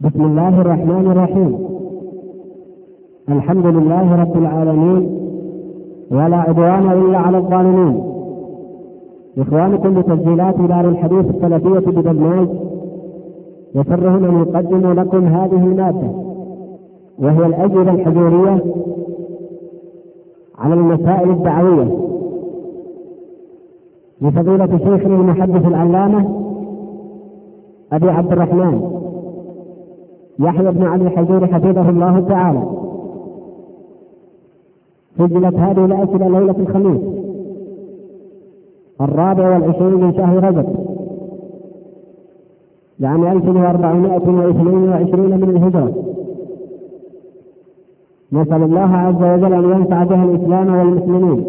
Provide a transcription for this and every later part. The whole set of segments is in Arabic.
بسم الله الرحمن الرحيم. الحمد لله رب العالمين، ولا عدوان إلا على الظالمين. إخوانكم بتسجيلات دار الحديث السلفية بدمشق يسرهم أن يقدموا لكم هذه المادة، وهي الأجوبة الحجورية على المسائل الدعوية لفضيلة شيخنا المحدث العلامة أبي عبد الرحمن يحيى بن علي الحجوري حفظه الله تعالى. سجلت هذه الأسئلة ليلة الخميس 24 من شهر رجب لعام 1422 من الهجرة. نسأل الله عز وجل أن ينفع بها الإسلام والمسلمين.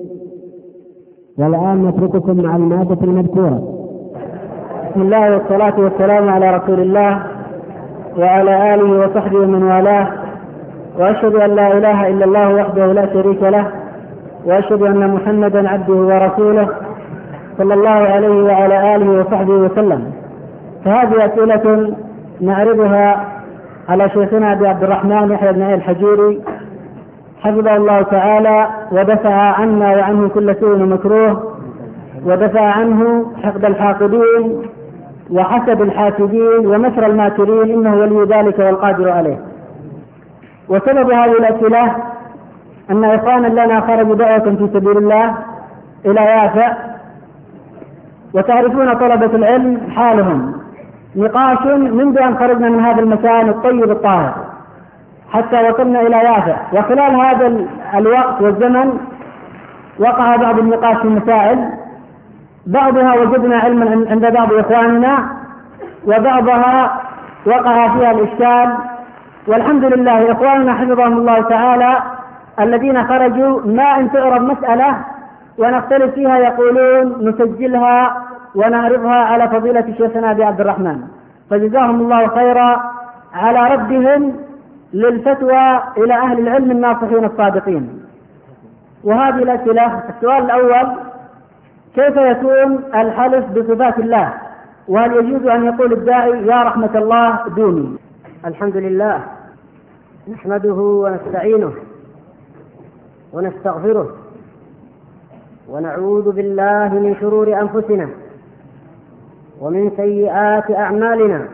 والآن نترككم مع المادة المذكورة. بسم الله والصلاة والسلام على رسول الله وعلى آله وصحبه ومن والاه، وأشهد أن لا إله إلا الله وحده لا شريك له، وأشهد أن محمدا عبده ورسوله صلى الله عليه وعلى آله وصحبه وسلم. فهذه أسئلة نعرضها على شيخنا أبي عبد الرحمن يحيى بن علي الحجوري حفظه الله تعالى، ودفع عنا وعنه كل سوء ومكروه، ودفع عنه حقد الحاقدين وحسد الحاسدين ومكر الماكرين، إنه ولي ذلك والقادر عليه. وسبب هذه الأسئلة أن إخوانا لنا خرجوا دعوة في سبيل الله إلى يافع، وتعرفون طلبة العلم حالهم، نقاش منذ أن خرجنا من هذا المكان الطيب الطاهر حتى وصلنا إلى يافع، وخلال هذا الوقت والزمن وقع بعض النقاش في المسائل، بعضها وجدنا علما عند بعض إخواننا، وبعضها وقع فيها الإشكال. والحمد لله إخواننا حفظهم الله تعالى الذين خرجوا ما أن تعرض مسألة ونختلف فيها يقولون نسجلها ونعرضها على فضيلة شيخنا أبي عبد الرحمن، فجزاهم الله خيرا على ردهم للفتوى إلى أهل العلم الناصحين الصادقين. وهذه الأسئلة: السؤال الأول: كيف يكون الحلف بصفات الله؟ وهل يجوز أن يقول الداعي يا رحمة الله دوني؟ الحمد لله، نحمده ونستعينه ونستغفره ونعوذ بالله من شرور أنفسنا ومن سيئات أعمالنا.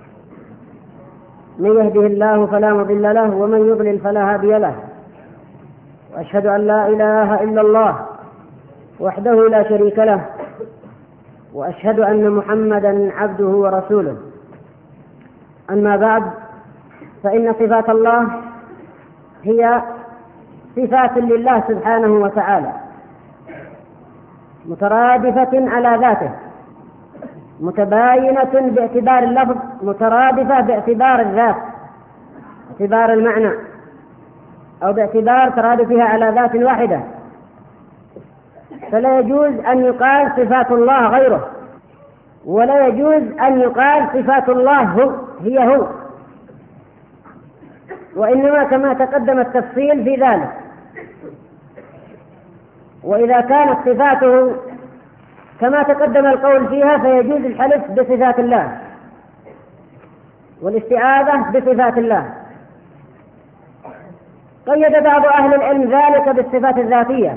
من يهده الله فلا مضل له، ومن يضلل فلا هادي له. وأشهد أن لا إله إلا الله وحده لا شريك له، وأشهد أن محمدا عبده ورسوله. أما بعد، فإن صفات الله هي صفات لله سبحانه وتعالى مترادفة على ذاته، متباينة باعتبار اللفظ، مترادفة باعتبار الذات، باعتبار المعنى، أو باعتبار ترادفها على ذات واحدة. فلا يجوز أن يقال صفات الله غيره، ولا يجوز أن يقال صفات الله هي هو، وإنما كما تقدم التفصيل في ذلك. وإذا كانت صفاته كما تقدم القول فيها فيجوز الحلف بصفات الله والاستعاذة بصفات الله. قيد بعض أهل العلم ذلك بالصفات الذاتية: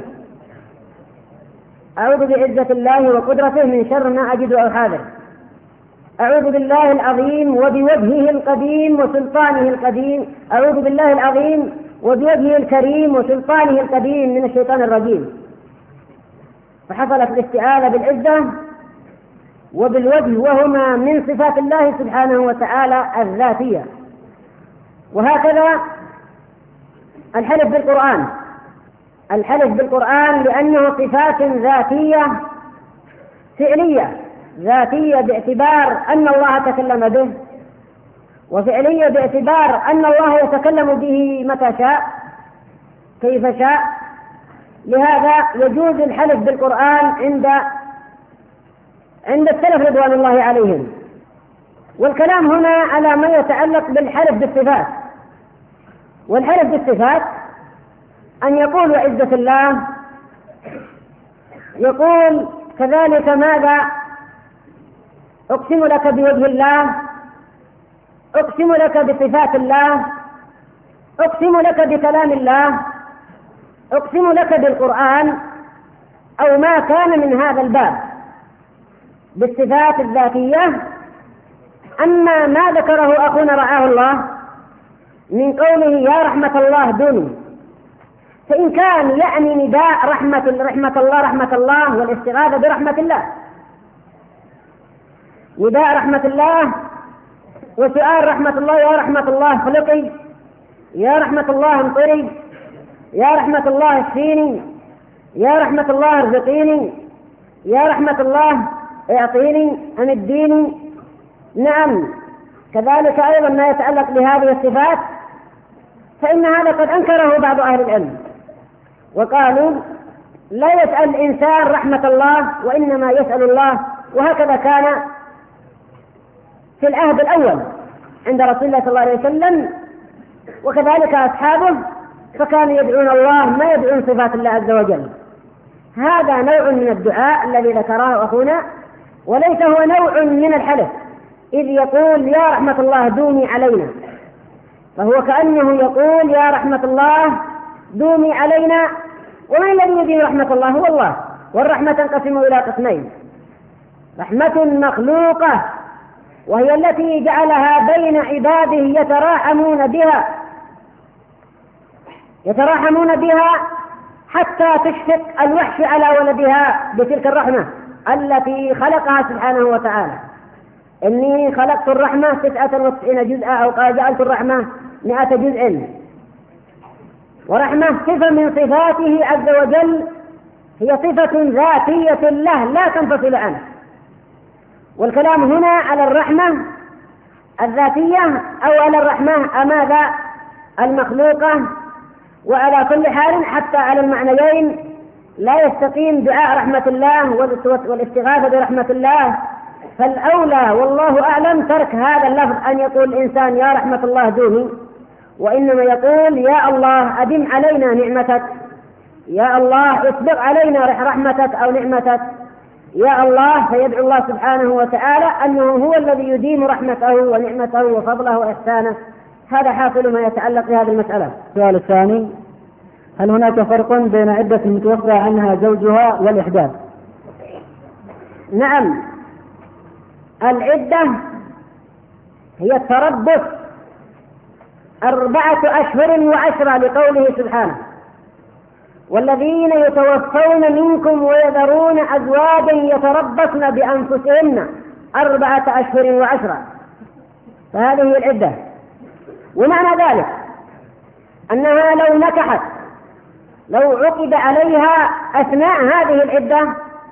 أعوذ بعزة الله وقدرته من شر ما أجد أو حاذر، أعوذ بالله العظيم وبوجهه القديم وسلطانه القديم، أعوذ بالله العظيم وبوجهه الكريم وسلطانه القديم من الشيطان الرجيم. فحصلت الاستعاذة بالعزة وبالوجه، وهما من صفات الله سبحانه وتعالى الذاتية. وهكذا الحلف بالقرآن، الحلف بالقرآن لأنه صفات ذاتية فعلية، ذاتية باعتبار أن الله تكلم به، وفعلية باعتبار أن الله يتكلم به متى شاء كيف شاء. لهذا يجوز الحلف بالقرآن عند السلف رضوان الله عليهم. والكلام هنا على ما يتعلق بالحلف بالصفات. والحلف بالصفات أن يقول وعزة الله، يقول كذلك ماذا أقسم لك بوجه الله، أقسم لك بصفات الله، أقسم لك بكلام الله، أقسم لك بالقرآن، أو ما كان من هذا الباب بالصفات الذاتية. أما ما ذكره أخونا رعاه الله من قوله يا رحمة الله دوني، فإن كان يعني نداء رحمة الله والاستغاثة برحمة الله، نداء رحمة الله وسؤال رحمة الله، يا رحمة الله خلقي، يا رحمة الله امطري، يا رحمة الله اشفيني، يا رحمة الله ارزقيني، يا رحمة الله اعطيني امديني. نعم، كذلك أيضا ما يتعلق بهذه الصفات فإن هذا قد أنكره بعض أهل العلم وقالوا لا يسأل الإنسان رحمة الله وإنما يسأل الله، وهكذا كان في العهد الأول عند رسول الله صلى الله عليه وسلم، وكذلك أصحابه، فكانوا يدعون الله ما يدعون صفات الله عز وجل. هذا نوع من الدعاء الذي ذكره أخونا، وليس هو نوع من الحلف، إذ يقول يا رحمة الله دومي علينا، فهو كأنه يقول يا رحمة الله دومي علينا، ومن الذي يدين رحمة الله؟ هو الله. والرحمة تنقسم إلى قسمين: رحمة مخلوقة وهي التي جعلها بين عباده يتراحمون بها حتى تشفق الوحش على ولدها بتلك الرحمة التي خلقها سبحانه وتعالى. إني خلقت الرحمة 99 جزءا، أو قال جعلت الرحمة 100 جزء. ورحمة صفة من صفاته عز وجل، هي صفة ذاتية له لا تنفصل عنه. والكلام هنا على الرحمة الذاتية أو على الرحمة ماذا المخلوقة. وعلى كل حال حتى على المعنيين لا يستقيم دعاء رحمة الله والاستغاثة برحمة الله، فالأولى والله أعلم ترك هذا اللفظ أن يقول الإنسان يا رحمة الله دوني، وإنما يقول يا الله أدم علينا نعمتك، يا الله اسبغ علينا رحمتك أو نعمتك، يا الله. فيدعو الله سبحانه وتعالى أنه هو الذي يديم رحمته ونعمته وفضله وإحسانه. هذا حاصل ما يتعلق بهذه المسألة. السؤال الثاني: هل هناك فرق بين عدة المتوفى عنها زوجها والإحداث؟ نعم، العدة هي التربص 4 أشهر و10 لقوله سبحانه: والذين يتوفون منكم ويذرون أزواجا يتربصن بأنفسهن 4 أشهر و10، فهذه هي العدة. ومعنى ذلك أنها لو نكحت، لو عقد عليها أثناء هذه العدة،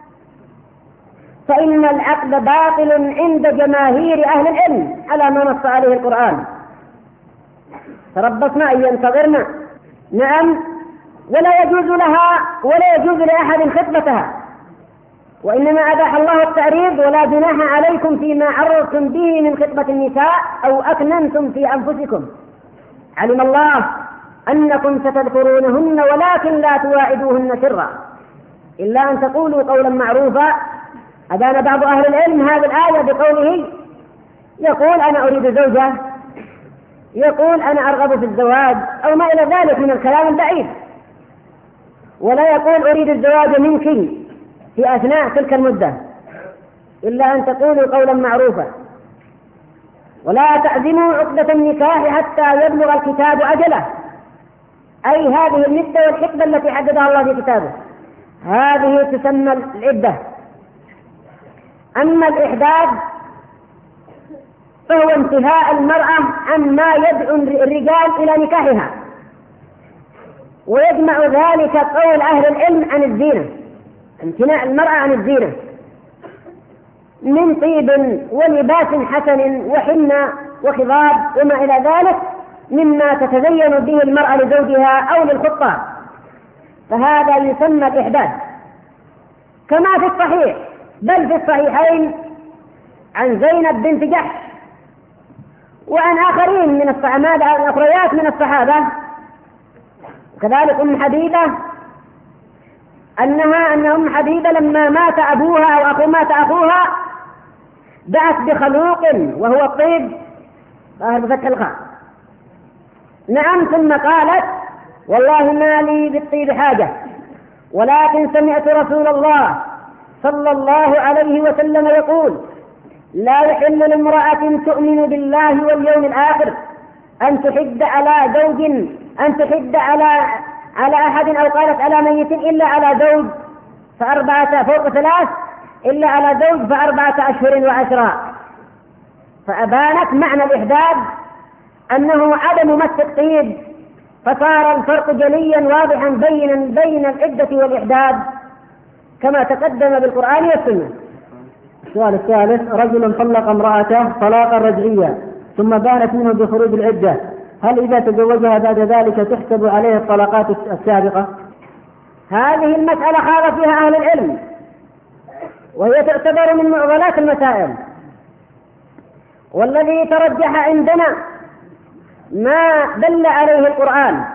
فإن العقد باطل عند جماهير أهل العلم على ما نص عليه القرآن. تربصنا أن ينتظرنا. نعم، ولا يجوز لها ولا يجوز لأحد خطبتها، وإنما أباح الله التعريض: ولا جناح عليكم فيما عرضتم به من خطبة النساء أو أكننتم في أنفسكم، علم الله أنكم ستذكرونهن ولكن لا تواعدوهن سرا إلا أن تقولوا قولا معروفا. أبان بعض أهل العلم هذه الآية بقوله: يقول أنا أريد زوجة، يقول أنا أرغب في الزواج، أو ما إلى ذلك من الكلام البعيد، ولا يقول أريد الزواج منك في أثناء تلك المدة إلا أن تقولوا قولا معروفا. ولا تعزموا عقدة النكاح حتى يبلغ الكتاب أجله، أي هذه المدة والحقبة التي حددها الله في كتابه، هذه تسمى العدة. أما الإحداث فهو انتهاء المرأة عما يدعو الرجال إلى نكاحها، ويجمع ذلك قول أهل العلم عن الزينة، امتناع المرأة عن الزينة من طيب ولباس حسن وحنة وخضاب وما إلى ذلك مما تتزين به المرأة لزوجها أو للخطاب، فهذا يسمى الإحداث. كما في الصحيح، بل في الصحيحين عن زينب بنت جحش وعن آخرين من الأخريات من الصحابة، كذلك أم حبيبة، أن أم حبيبة لما مات أبوها أو مات أخوها دعت بخلوق وهو الطيب ظاهر بفتح الخاء. نعم. ثم قالت والله ما لي بالطيب حاجة ولكن سمعت رسول الله صلى الله عليه وسلم يقول لا يحل لامرأة تؤمن بالله واليوم الآخر أن تحد على زوج أن تحد على أحد أو قالت على ميت إلا على زوج فوق 3 إلا على زوج 4 أشهر و10. فأبانت معنى الإحداد أنه عدم مس الطيب، فصار الفرق جليا واضحا بين العدة والإحداد كما تقدم بالقرآن والسنة. السؤال الثالث: رجل طلق امرأته طلاقا رجعيا ثم بانت منه بخروج العدة، هل إذا تزوجها بعد ذلك تحسب عليه الطلاقات السابقة؟ هذه المسألة خاض فيها أهل العلم، وهي تعتبر من معضلات المسائل، والذي ترجح عندنا ما دل عليه القرآن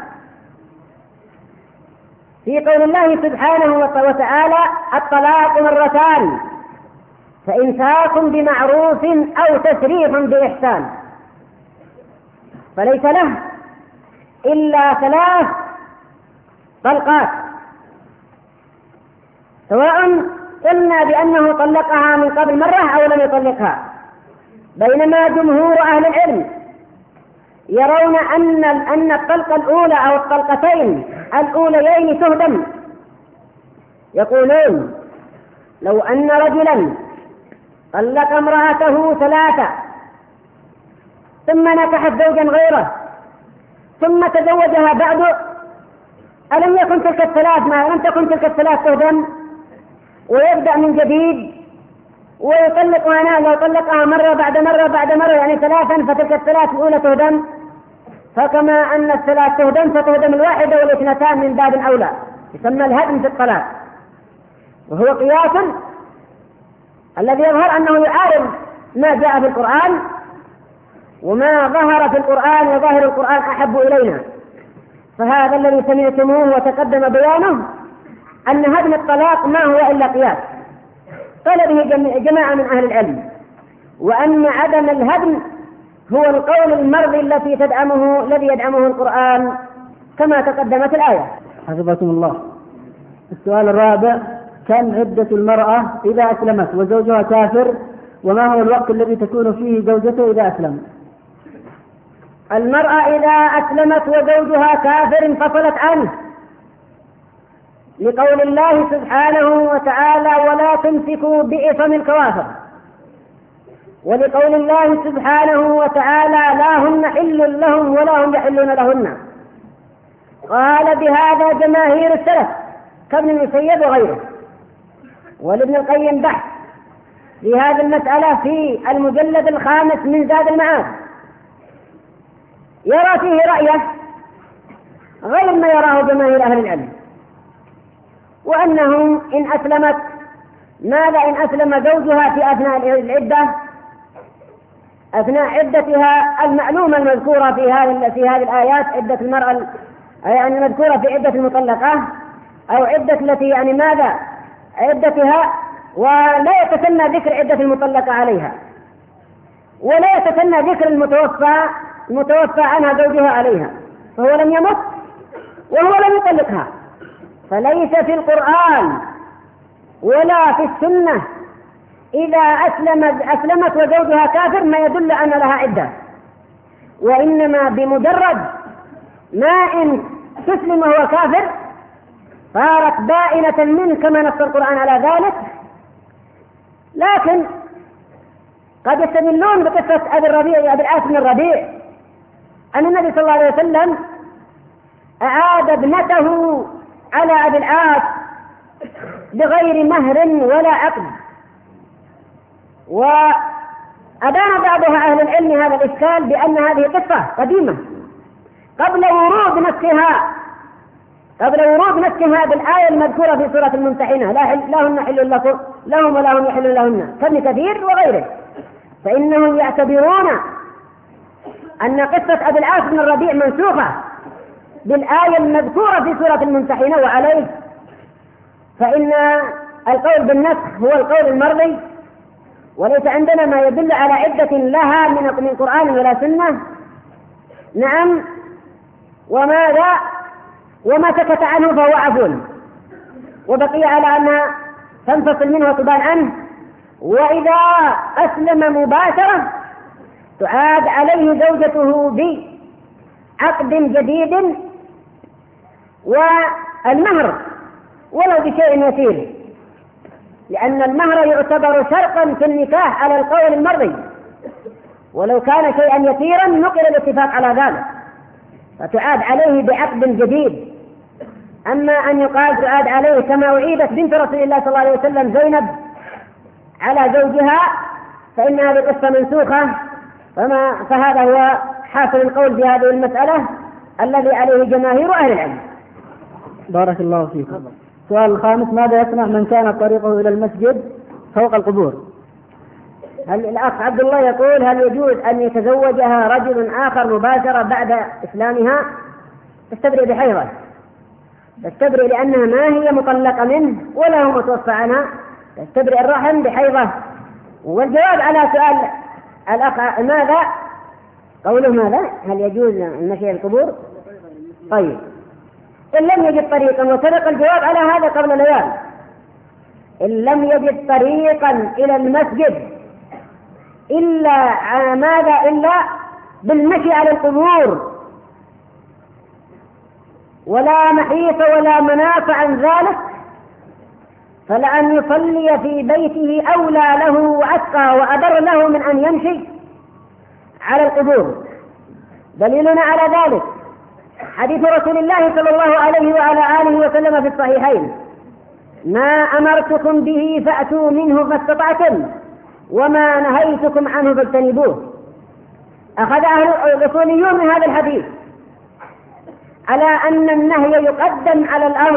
في قول الله سبحانه وتعالى: الطلاق 2 مرتان فإمساك بمعروف أو تسريح بإحسان. فليس له إلا 3 طلقات، سواء قلنا بأنه طلقها من قبل مرة أو لم يطلقها، بينما جمهور أهل العلم يرون أن الطلقة الأولى أو الطلقتين الأوليين تهدم. يقولون: لو أن رجلا طلق امرأته 3 ثم نكحت زوجا غيره ثم تزوجها بعد، ألم يكن تلك الثلاث ما لم تكن تلك الثلاث تهدم ويبدأ من جديد ويطلقها؟ لو طلقها مرة بعد مرة بعد مرة يعني 3 فتلك الثلاث الأولى تهدم، فكما أن ال3 تهدم فتهدم 1 وال2 من باب أولى، يسمى الهدم في الطلاق، وهو قياس الذي يظهر أنه يعارض ما جاء في القرآن، وما ظهر في القرآن وظاهر القرآن أحب إلينا. فهذا الذي سمعتموه وتقدم بيانه أن هدم الطلاق ما هو إلا قياس قال به جماعة من أهل العلم، وأن عدم الهدم هو القول المرضي الذي يدعمه القرآن كما تقدمت الآية. حفظكم الله. السؤال الرابع: كم عدة المرأة إذا أسلمت وزوجها كافر، وما هو الوقت الذي تكون فيه زوجته إذا أسلم؟ المرأة إذا أسلمت وزوجها كافر انفصلت عنه، لقول الله سبحانه وتعالى: ولا تمسكوا بإثم الكوافر، ولقول الله سبحانه وتعالى: لا هن حل لهم ولا هم يحلون لهن. قال بهذا جماهير السلف كابن المسيب وغيره، ولابن القيم بحث في هذه المسألة في المجلد 5 من زاد المعاد، يرى فيه رأيه غير ما يراه جماهير أهل العلم، وأنه إن أسلمت، ماذا إن أسلم زوجها في أثناء العدة، أثناء عدتها المعلومة المذكورة في هذه الآيات، عدة المرأة يعني المذكورة في عدة المطلقة، أو عدة التي يعني ماذا عدتها، ولا يتسنى ذكر عدة المطلقة عليها، ولا يتسنى ذكر المتوفى عنها زوجها عليها، فهو لم يمت وهو لم يطلقها. فليس في القرآن ولا في السنة إذا أسلمت وزوجها كافر ما يدل أن لها عدة، وإنما بمجرد ما إن تسلم وهو كافر صارت بائنة منه كما نص القرآن على ذلك. لكن قد يستدلون بقصة أبي العاص بن الربيع أن النبي صلى الله عليه وسلم أعاد ابنته على أبي العاص بغير مهر ولا عقد، وأبان بعضها أهل العلم هذا الإشكال بأن هذه قصة قديمة قبل ورود نسخها بالآية المذكورة في سورة الممتحنة: لا هن حل لهم ولا هم يحلون لهن، كابن كثير وغيره. فإنهم يعتبرون أن قصة أبي العاص بن الربيع منسوخة بالآية المذكورة في سورة الممتحنة، وعليه فإن القول بالنسخ هو القول المرضي، وليس عندنا ما يدل على عدة لها من قرآن ولا سنة. نعم، وما سكت عنه فهو عفو، وبقي على أنها تنفصل منه وتبان عنه. وإذا أسلم مباشرة تعاد عليه زوجته بعقد جديد والمهر ولو بشيء يسير، لأن المهر يعتبر شرطا في النكاح على القول المرضي، ولو كان شيئا يسيرا نقل الاتفاق على ذلك، فتعاد عليه بعقد جديد. أما أن يقال تعاد عليه كما أعيدت بنت رسول الله صلى الله عليه وسلم زينب على زوجها فإن هذه القصة منسوخة، فهذا هو حاصل القول في هذه المسألة الذي عليه جماهير أهل العلم. بارك الله فيكم. السؤال الخامس: ماذا يصنع من كان طريقه إلى المسجد فوق القبور؟ الأخ عبد الله يقول: هل يجوز أن يتزوجها رجل آخر مباشرة بعد إسلامها؟ تستبرئ بحيضة، تستبرئ لأنها ما هي مطلقة منه ولا هو متوفى عنها، تستبرئ الرحم بحيضة. والجواب على سؤال الأخ ماذا قوله ماذا هل يجوز المشي إلى القبور؟ طيب، إن لم يجد طريقا، وسبق الجواب على هذا قبل ليال، إن لم يجد طريقا إلى المسجد إلا بالمشي على القبور ولا محيط ولا مناف عن ذلك، فلأن يصلي في بيته أولى له وأتقى وأبر له من أن يمشي على القبور. دليلنا على ذلك حديث رسول الله صلى الله عليه وعلى آله وسلم في الصحيحين: ما أمرتكم به فأتوا منه ما استطعتم وما نهيتكم عنه فاجتنبوه. أخذ أهل الأصوليون من هذا الحديث على أن النهي يقدم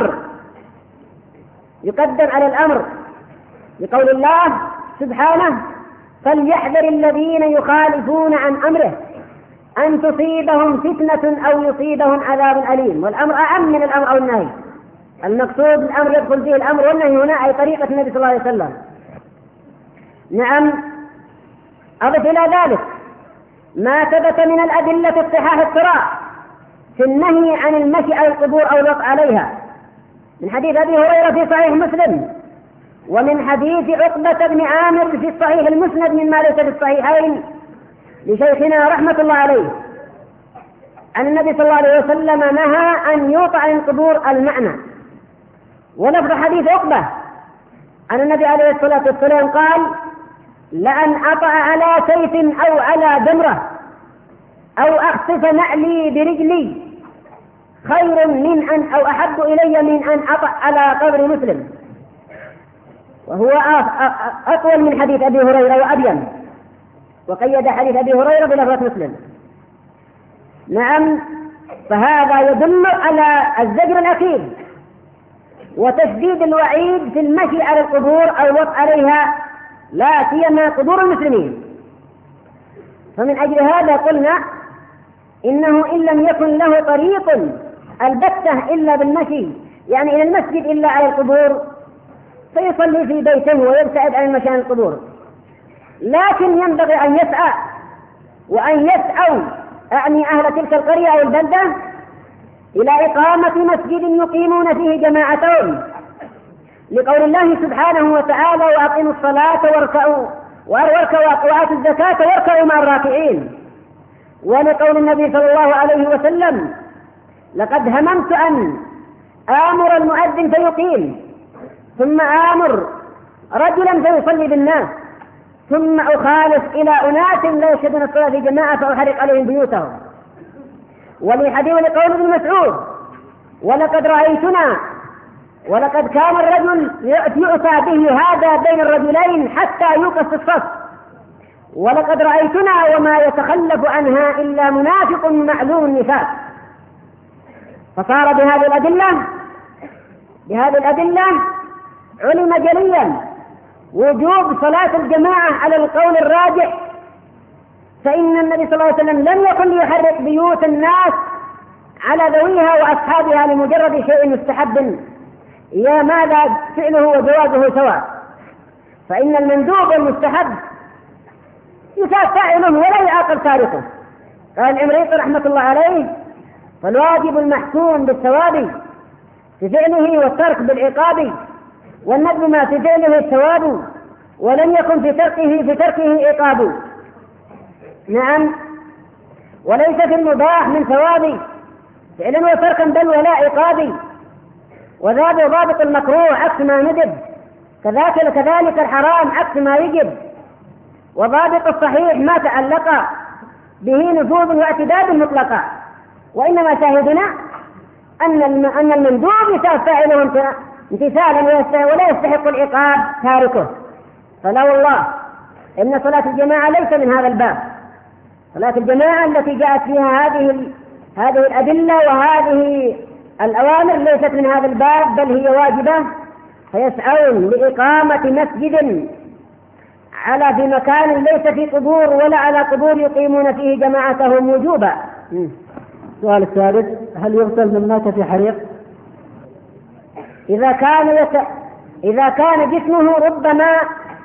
على الأمر لقول الله سبحانه: فليحذر الذين يخالفون عن أمره أن تصيبهم فتنة أو يصيبهم عذاب أليم. والأمر أعم من الأمر أو النهي، المقصود الأمر يدخل فيه الأمر والنهي هنا أي طريقة النبي صلى الله عليه وسلم. نعم، أضف إلى ذلك ما ثبت من الأدلة الصحاح الصراع في النهي عن المشي على القبور أو الوقع عليها، من حديث أبي هريرة في صحيح مسلم، ومن حديث عقبة بن عامر في الصحيح المسند مما ليس في الصحيحين لشيخنا رحمة الله عليه أن النبي صلى الله عليه وسلم نهى أن يوطأ عن القبور المعنى. ولفظ حديث عقبة أن النبي عليه الصلاة والسلام قال: لأن أطأ على سيف أو على جمرة أو أخسف نعلي برجلي خير من أن أو أحب إلي من أن أطأ على قبر مسلم، وهو أطول من حديث أبي هريرة وأبين، وقيد حديث أبي هريرة بلفظة مسلم. نعم، فهذا يدل على الزجر الأخير وتشديد الوعيد في المشي على القبور أو الوقف عليها، لا سيما قبور المسلمين. فمن أجل هذا قلنا إنه إن لم يكن له طريق البتة إلا بالمشي يعني إلى المسجد إلا على القبور فيصلي في بيته ويبتعد عن المشي على القبور، لكن ينبغي أن يسعى وأن يسعوا أعني أهل تلك القرية أو البلدة إلى إقامة مسجد يقيمون فيه جماعتهم، لقول الله سبحانه وتعالى: وأقيموا الصلاة وآتوا الزكاة واركعوا مع الراكعين. ولقول النبي صلى الله عليه وسلم: لقد هممت أن آمر المؤذن فيقيم، ثم آمر رجلا فيصلي بالناس، ثم أخالف إلى أناس لا يشهدون الصلاة في جماعة فأحرق عليهم بيوتهم. ولحديث لقول ابن مسعود: ولقد كان الرجل يؤتى به هذا بين الرجلين حتى يوقف في الصف، ولقد رأيتنا وما يتخلف عنها إلا منافق معلوم النفاق. فصار بهذه الأدلة علم جليا وجوب صلاة الجماعة على القول الراجح، فإن النبي صلى الله عليه وسلم لم يكن ليحرق بيوت الناس على ذويها وأصحابها لمجرد شيء مستحب يا ماذا فعله وجوازه سواء، فإن المندوب والمستحب يثاب فاعله ولا يعاقب تاركه. قال العمريطي رحمة الله عليه: فالواجب المحكوم بالثواب في فعله والترك بالعقاب، والندب ما في فعله الثواب ولم يكن في تركه عقاب. نعم، وليس في المباح من ثواب فعلا وتركا بل ولا عقاب، وذاب ضابط المكروه عكس ما ندب، كذلك الحرام عكس ما يجب، وضابط الصحيح ما تعلق به نفوذ واعتداد مطلقا، وإنما شاهدنا أن المندوب يثاب فاعله امتثالا ولا يستحق العقاب تاركه. فلا والله إن صلاة الجماعة ليس من هذا الباب. صلاة الجماعة التي جاءت فيها هذه الأدلة وهذه الأوامر ليست من هذا الباب، بل هي واجبة، فيسعون لإقامة مسجد في مكان ليس في قبور ولا على قبور يقيمون فيه جماعتهم وجوبا. السؤال الثالث: هل يغسل من مات في حريق؟ إذا كان جسمه ربما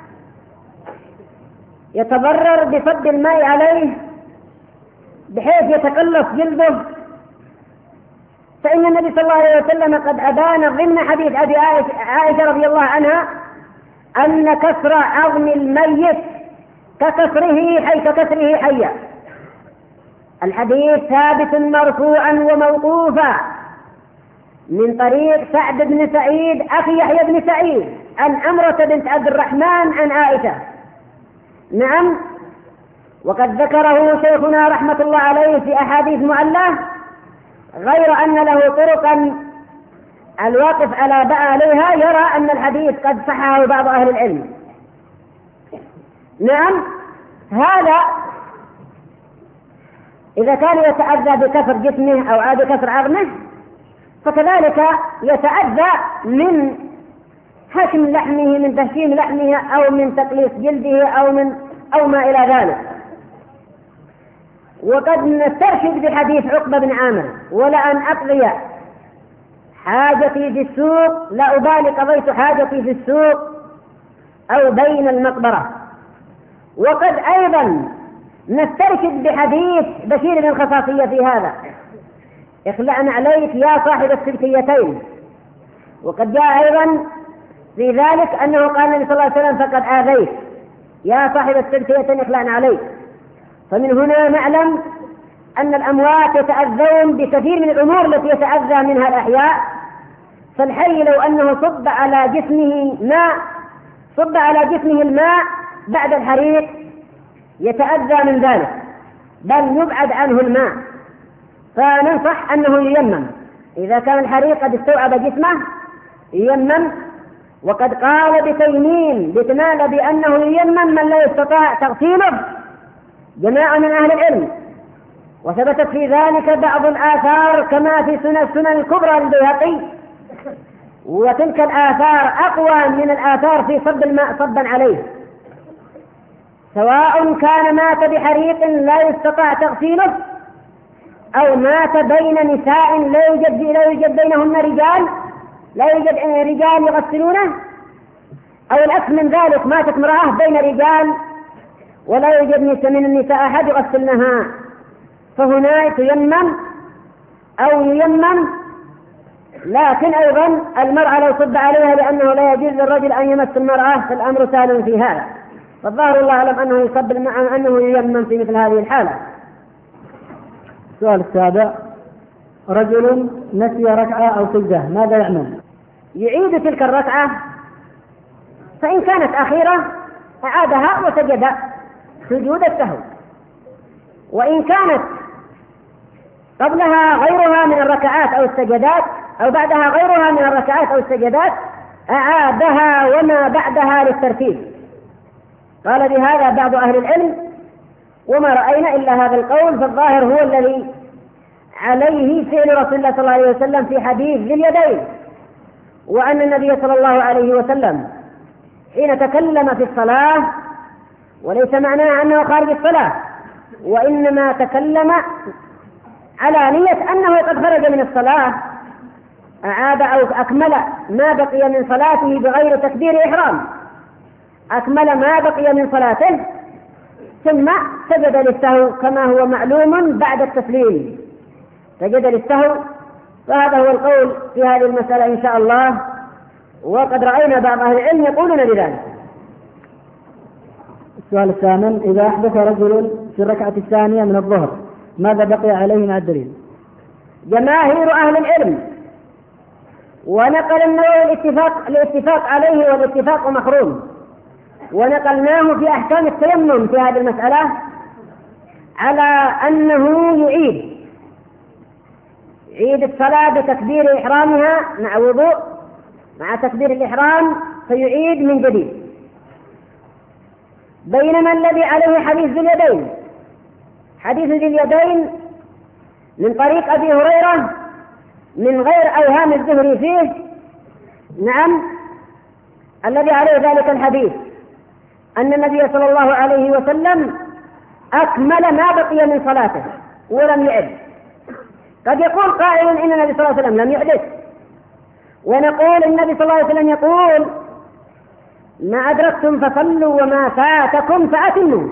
يتضرر بصب الماء عليه بحيث يتقلص جلده، فإن النبي صلى الله عليه وسلم قد أبان ضمن حديث أبي عائشة رضي الله عنها أن كسر عظم الميت ككسره حيا. الحديث ثابت مرفوعا وموقوفا من طريق سعد بن سعيد أخي يحيى بن سعيد عن أمرة بنت عبد الرحمن عن عائشة. نعم، وقد ذكره شيخنا رحمة الله عليه في أحاديث معلة، غير أن له طرقا الواقف عليها يرى أن الحديث قد صححه بعض أهل العلم. نعم، هذا إذا كان يتأذى بكسر جسمه أو بكسر عظمه، فكذلك يتأذى من حشم لحمه، من تهشيم لحمه، أو من تقليص جلده، أو ما إلى ذلك. وقد نسترشد بحديث عقبة بن عامر: ولأن أقضي حاجتي في السوق لا أبالي قضيت حاجتي في السوق أو بين المقبرة. وقد أيضا نسترشد بحديث بشير بن الخصاصية في هذا: اخلعن عليك يا صاحب السبتيتين. وقد جاء أيضا في ذلك أنه قال النبي صلى الله عليه وسلم: فقد آذيت يا صاحب السبتيتين اخلعن عليك. فمن هنا نعلم أن الأموات يتأذون بكثير من الأمور التي يتأذى منها الأحياء، فالحي لو أنه صب على جسمه الماء بعد الحريق يتأذى من ذلك، بل يبعد عنه الماء، فننصح أنه ييمم إذا كان الحريق قد استوعب جسمه، ييمم. وقد قال بتيمين بأنه ييمم من لا يستطاع تغسيله جماعة من أهل العلم، وثبتت في ذلك بعض الآثار كما في السنن الكبرى للبيهقي، وتلك الآثار أقوى من الآثار في صب الماء صبا عليه، سواء كان مات بحريق لا يستطاع تغسيله، أو مات بين نساء لا يوجد بينهن رجال، لا يوجد رجال يغسلونه، أو الأكثر من ذلك ماتت امرأة بين رجال ولا يوجد من النساء أحد يغسلنها، فهنا تيمم أو ييمم. لكن أيضا المرأة لو صب عليها لأنه لا يجوز للرجل أن يمس المرأة، فالأمر سالم في هذا، فالظاهر الله أعلم أنه يصب أنه ييمم في مثل هذه الحالة. السؤال السابع: رجل نسي ركعة أو سجدة ماذا يعمل؟ يعيد تلك الركعة، فإن كانت أخيرة أعادها وسجد سجود السهو، وإن كانت قبلها غيرها من الركعات أو السجدات، أو بعدها غيرها من الركعات أو السجدات، أعادها وما بعدها للترتيب. قال بهذا بعض أهل العلم، وما رأينا إلا هذا القول، فالظاهر هو الذي عليه فعل رسول الله صلى الله عليه وسلم في حديث ذي اليدين، وأن النبي صلى الله عليه وسلم حين تكلم في الصلاة، وليس معناه أنه خارج الصلاة، وإنما تكلم على نية أنه قد خرج من الصلاة، أعاد أو أكمل ما بقي من صلاته بغير تكبير إحرام، أكمل ما بقي من صلاته ثم سجد للسهو كما هو معلوم بعد التسليم، سجد للسهو. فهذا هو القول في هذه المسألة إن شاء الله، وقد رأينا بعض أهل العلم يقولون بذلك. السؤال الثامن: إذا أحدث رجل في الركعة الثانية من الظهر ماذا بقي عليه مع الدليل؟ جماهير أهل العلم ونقل النووي الاتفاق عليه، والاتفاق محروم، ونقلناه في أحكام التيمم في هذه المسألة على أنه يعيد الصلاة بتكبير إحرامها مع وضوء، مع تكبير الإحرام فيعيد من جديد. بينما الذي عليه حديث ذي اليدين، حديث ذي اليدين من طريق أبي هريرة من غير أوهام الزهري فيه، نعم، الذي عليه ذلك الحديث أن النبي صلى الله عليه وسلم أكمل ما بقي من صلاته ولم يعد. قد يقول قائل إن النبي صلى الله عليه وسلم لم يحدث، ونقول النبي صلى الله عليه وسلم يقول: ما أدركتم فصلوا وما فاتكم فأتموا.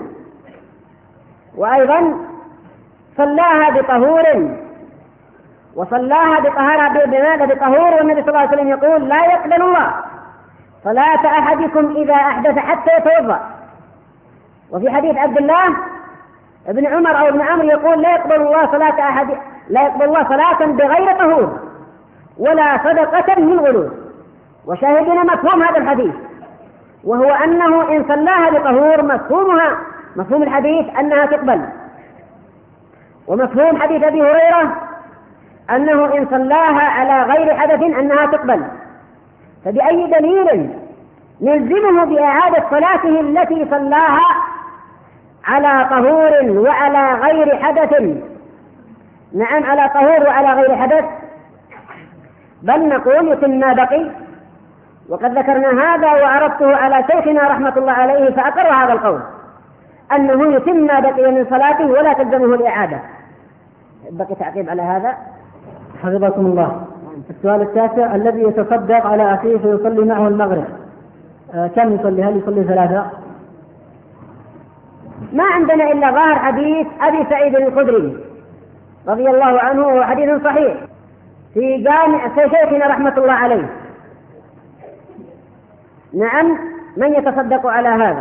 وأيضا صلاها بطهور، وصلاها بطهارة بماذا؟ بطهور. والنبي صلى الله عليه وسلم يقول: لا يقبل الله صلاة أحدكم إذا أحدث حتى يتوضأ. وفي حديث عبد الله ابن عمر أو ابن عمرو يقول: لا يقبل الله صلاة بغير طهور ولا صدقة من غلول. وشاهدنا مفهوم هذا الحديث، وهو أنه إن صلاها بطهور مفهوم الحديث أنها تقبل، ومفهوم حديث أبي هريرة أنه إن صلاها على غير حدث أنها تقبل. فبأي دليل نلزمه بإعادة صلاته التي صلاها على طهور وعلى غير حدث؟ نعم، على طهور وعلى غير حدث. بل نقول يتم ما بقي، وقد ذكرنا هذا وعرضته على شيخنا رحمة الله عليه فأقر هذا القول، أنه يتم ما بقي من صلاته ولا تلزمه الإعادة. بقي تعقيب على هذا؟ حفظكم الله. السؤال التاسع: الذي يتصدق على أخيه فيصلي معه المغرب كم يصلي؟ هل يصلي 3؟ ما عندنا إلا ظاهر حديث أبي سعيد الخدري رضي الله عنه، وهو حديث صحيح في جامع شيخنا رحمة الله عليه. نعم، من يتصدق على هذا؟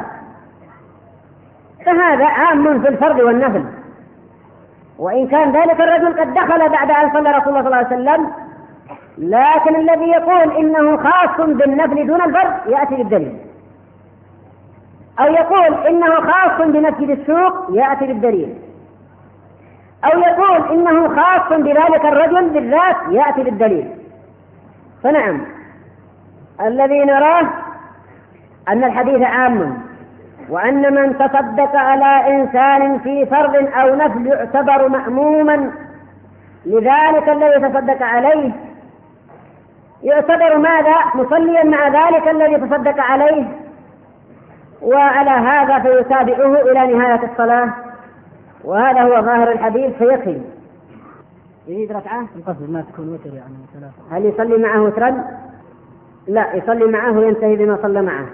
فهذا عام في الفرض والنفل، وإن كان ذلك الرجل قد دخل بعد أن صلى رسول الله صلى الله عليه وسلم، لكن الذي يقول إنه خاص بالنفل دون الفرض يأتي بالدليل، أو يقول إنه خاص بمسجد السوق يأتي بالدليل، أو يقول إنه خاص بذلك الرجل بالذات يأتي بالدليل. فنعم، الذي نراه أن الحديث عام، وأن من تصدق على إنسان في فرض أو نفل يعتبر مأموما لذلك الذي تصدق عليه، يعتبر ماذا؟ مصليا مع ذلك الذي تصدق عليه، وعلى هذا فيتابعه إلى نهاية الصلاة، وهذا هو ظاهر الحديث فيكفي. يريد ركعة القصد ما تكون وتر يعني 3. هل يصلي معه وترا؟ لا، يصلي معه وينتهي بما صلى معه.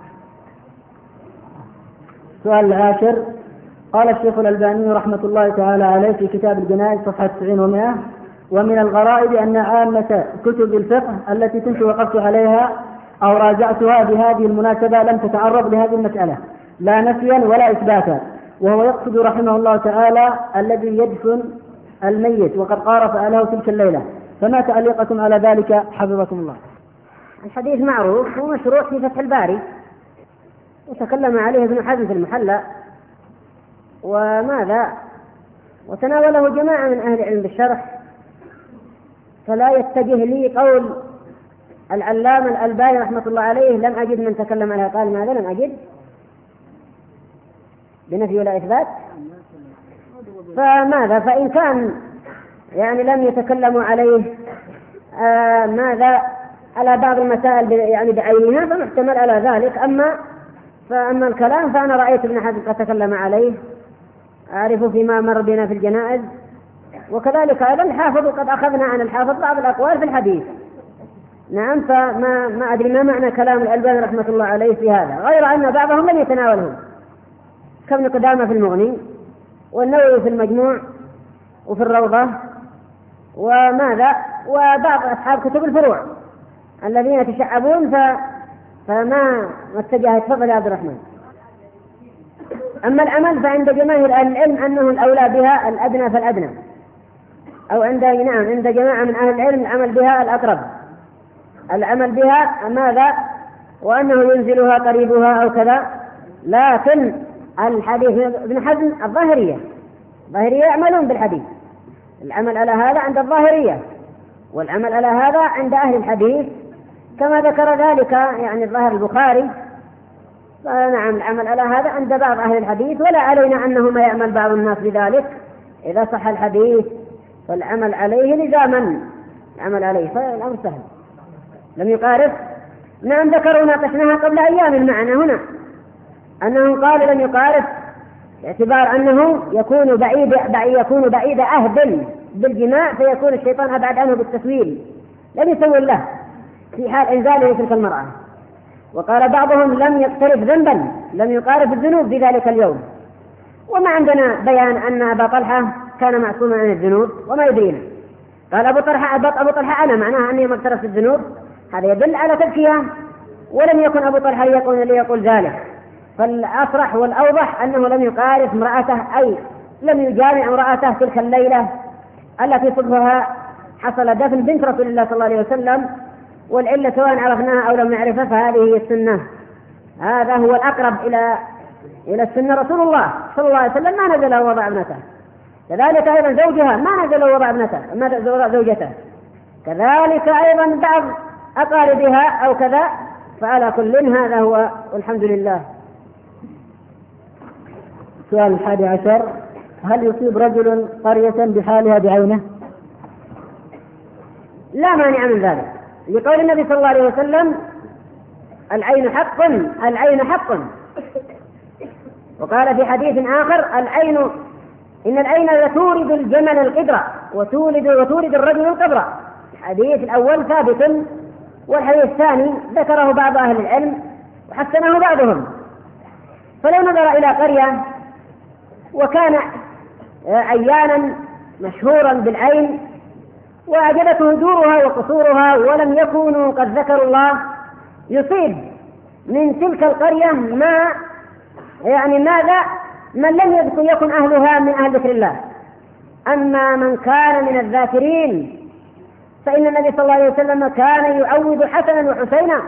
السؤال العاشر: قال الشيخ الألباني رحمة الله تعالى عليه في كتاب الجنائز صفحة 90 و100: ومن الغرائب أن عامة كتب الفقه التي كنت وقفت عليها أو راجعتها بهذه المناسبة لم تتعرض لهذه المسألة لا نفيا ولا إثباتا، وهو يقصد رحمه الله تعالى الذي يدفن الميت وقد قارف أهله تلك الليلة، فما تعليقكم على ذلك حفظكم الله؟ الحديث معروف ومشروع في فتح الباري، وتكلم عليه ابن حزم في المحلى، وتناوله جماعة من أهل العلم بالشرح، فلا يتجه لي قول العلامة الألباني رحمة الله عليه لم أجد من تكلم عليها. قال ماذا؟ لم أجد بنفي ولا إثبات. فماذا؟ فإن كان يعني لم يتكلموا عليه ماذا على بعض المسائل يعني بعينها فمحتمل على ذلك. فأما الكلام فأنا رأيت ابن حزم قد تكلم عليه، أعرف فيما مر بنا في الجنائز، وكذلك أيضا الحافظ قد أخذنا عن الحافظ بعض الأقوال في الحديث. نعم، فما أدري ما معنى كلام الألباني رحمة الله عليه في هذا، غير أن بعضهم لم يتناوله كابن قدامة في المغني، والنووي في المجموع، وفي الروضة، وبعض أصحاب كتب الفروع الذين يتشعبون فما اتجه. تفضل يا عبد الرحمن. أما العمل فعند جماهير أهل العلم أنه الأولى بها الأدنى فالأدنى، أو عند جماعة من أهل العلم العمل بها الأقرب، العمل بها ماذا؟ وأنه ينزلها قريبها أو كذا. لكن الحديث ابن حزم الظاهرية يعملون بالحديث، العمل على هذا عند الظاهرية، والعمل على هذا عند أهل الحديث كما ذكر ذلك يعني الظاهر البخاري. فنعم العمل على هذا عند بعض أهل الحديث، ولا علينا أنه ما يعمل بعض الناس بذلك. إذا صح الحديث فالعمل عليه لزاما، العمل عليه فالأمر سهل. لم يقارف. نعم ذكروا ناقشناها قبل أيام معنا هنا، أنه قال لم يقارف باعتبار أنه يكون بعيد عهد بالجماع، فيكون الشيطان أبعد عنه بالتسويل، لم يسول له في حال إنزاله تلك المرأة. وقال بعضهم لم يقترف ذنبا، لم يقارف الذنوب في ذلك اليوم. وما عندنا بيان أن أبا طلحة كان معصوما عن الذنوب وما يدرينا. قال أبو طلحة أنا معناها أني ما اقترفت الذنوب، هذا يدل على تزكية، ولم يكن أبو طلحة ليقول ذلك. فالأصرح والأوضح أنه لم يقارف امرأته، أي لم يجامع امرأته تلك الليلة التي صبحها حصل دفن بنت رسول الله صلى الله عليه وسلم. والعلة سواء عرفناها أو لم نعرفها فهذه هي السنة، هذا هو الأقرب إلى السنة. رسول الله صلى الله عليه وسلم ما نزل وضع ابنته، كذلك أيضا زوجها ما نزل وضع ابنته، ما نزل وضع زوجته، كذلك أيضا بعض أقاربها أو كذا. فعلى كل هذا هو، والحمد لله. السؤال 11: هل يصيب رجل قرية بحالها بعينه؟ لا مانع من ذلك، لقول النبي صلى الله عليه وسلم العين حق. وقال في حديث آخر إن العين لتورد الجمل القدرة وتورد الرجل القبر. الحديث الأول ثابت، والحديث الثاني ذكره بعض أهل العلم وحسنه بعضهم. فلو نظر إلى قرية وكان عيانا مشهورا بالعين وأعجبته دورها وقصورها ولم يكونوا قد ذكروا الله، يصيب من تلك القرية من لم يكن أهلها من أهل ذكر الله. أما من كان من الذاكرين فإن النبي صلى الله عليه وسلم كان يعوذ حسنا وحسينا،